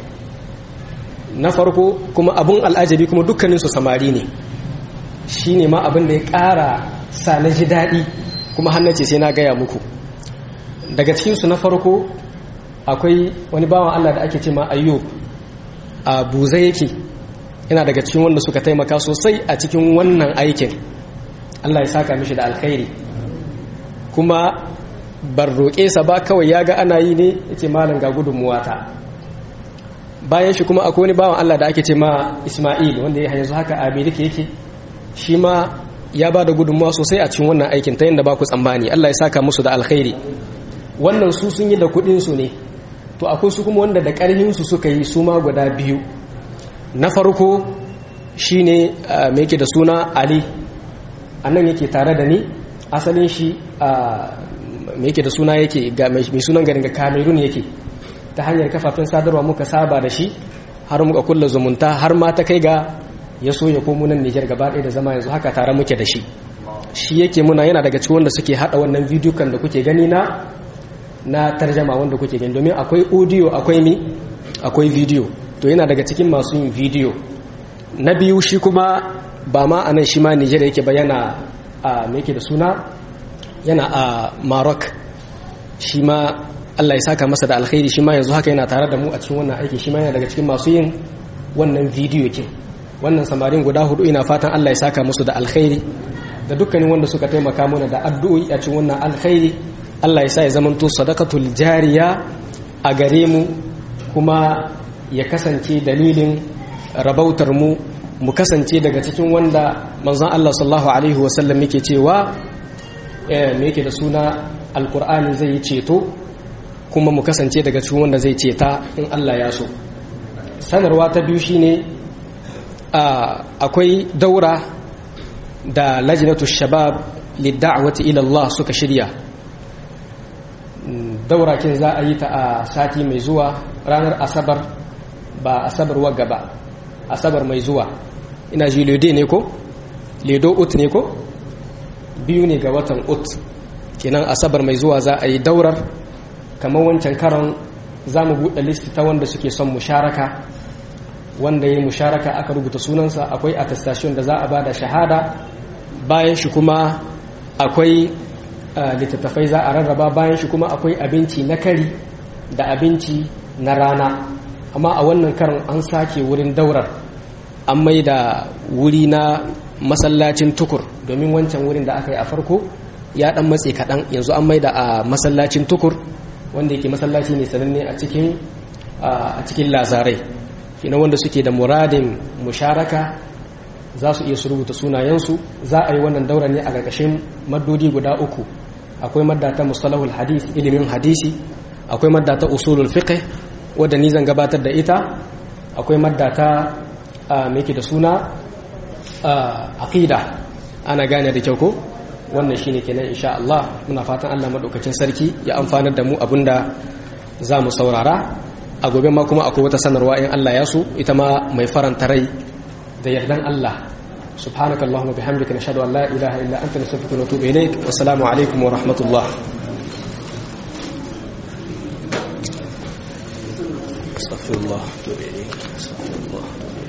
na farko kuma abun al'ajabi kuma dukkaninsu samari ne shi ne ma abin da ya ƙara sa na ji daɗi kuma hannace sai na gaya muku daga cikinsu na farko akwai wani bawan Allah da ake ce ma Ayyub a buza yake yana daga cikin wanda suka taimaka sosai a cikin wannan aikin Allah ya saka mishi da alkhairi kuma bar roƙe sa ba kawai ya ga ana yi ne yace malam ga gudunmuwata bayan shi kuma akwai wani bawan Allah da ake ce ma Isma'il wanda yanzu haka a Amerika yake shi ma ya ba da gudunmuwa sosai a cikin wannan aikin ta yadda ba ku tsammani Allah ya saka musu da alkhairi wannan su sun yi da kuɗinsu ne to akwai su kuma wanda da ƙarhinsu suka yi su ma guda biyu. Na farko shine me yake da suna Ali, annan yake tare da ni, asalin shi me yake da suna yake mai sunan garin ga Cameroon yake, ta hanyar kafafen sadarwa muka saba da shi har muka kulla zumunta, har ma ta kai ga ya so ya komo nan Nijar gaba ɗaya da zama yanzu haka tare muke da shi. Shi yake muna yana daga cikin wanda suke hada wannan bidiyo kan da kuke gani na tarjama wanda kuke gani, domin akwai audio akwai video, to yana daga cikin masu yin video. Na biyu shi kuma ba ma anan shi ma Nijar yake ba, yana a me yake da suna yana a Maroc. Shi ma Allah ya saka masa da alkhairi, shi ma yanzu haka yana tare da mu a cikin wannan aiki, shi ma yana daga cikin masu yin wannan video kin. Wannan samarin guda hudu ina fatan Allah ya saka musu da alkhairi, da dukkanin wanda suka taimaka mana da addu'o'i a cikin wannan alkhairi. Allah ya sa ya zamanto sadaqatul jariya a gare mu, kuma ya kasance dalilin rabautar mu kasance daga cikin wanda manzon Allah sallallahu alaihi wasallam yake cewa me yake da suna alqur'ani zai yi ceto, kuma mu kasance daga cikin wanda zai ceta in Allah ya so. Sanarwa ta biyu shine akwai daura da lajnatu shabab lid'awati ila Allah suka shirya. Daura kin za a yi ta a sati mai zuwa ranar asabar, ba asabar wagga ba, asabar mai zuwa, ina ji lede ne ko ledo ut ne ko 2 ne ga watan ut, kenan asabar mai zuwa za a yi daurar. Kamar wancan karon za mu buɗe listi ta wanda suke son musharaka, wanda ya yi musharaka aka rubuta sunansa, akwai attestation da za a bada shahada, bayan shi kuma akwai littattafai za a rarraba, bayan shi kuma akwai abinci na kari da abinci na rana. Amma a wannan karon an sake wurin daurar, an mai da wuri na masallacin Tukur, domin wancan wurin da aka yi a farko ya dan matse kaɗan, yanzu an mai da a masallacin Tukur, wanda yake masallaci ne sananne a cikin Lazarai. Kina wanda suke da muradin musharaka za su iya su rubuta sunayensu. Za a yi wannan daura ne a ƙarƙashin maddodi guda 3. Akwai madda ta mustalahul hadith, ilimin hadisi, akwai madda ta usulul fiqh wadda ni zan gabatar da ita, akwai madda ta meke da suna aqida. Ana gane da kyau ko? Wannan shine kenan insha Allah. Muna fatan Allah madaukakin sarki ya amfanar da mu abinda za mu saurara. A gobe ma kuma akwai wata sanarwa in Allah ya so, ita ma mai faranta rai da yardan Allah. سبحانك اللهم وبحمدك نشهد أن لا إله إلا أنت نستغفرك ونتوب إليك والسلام عليكم ورحمة الله. استغفر الله واتوب إليك. استغفر الله.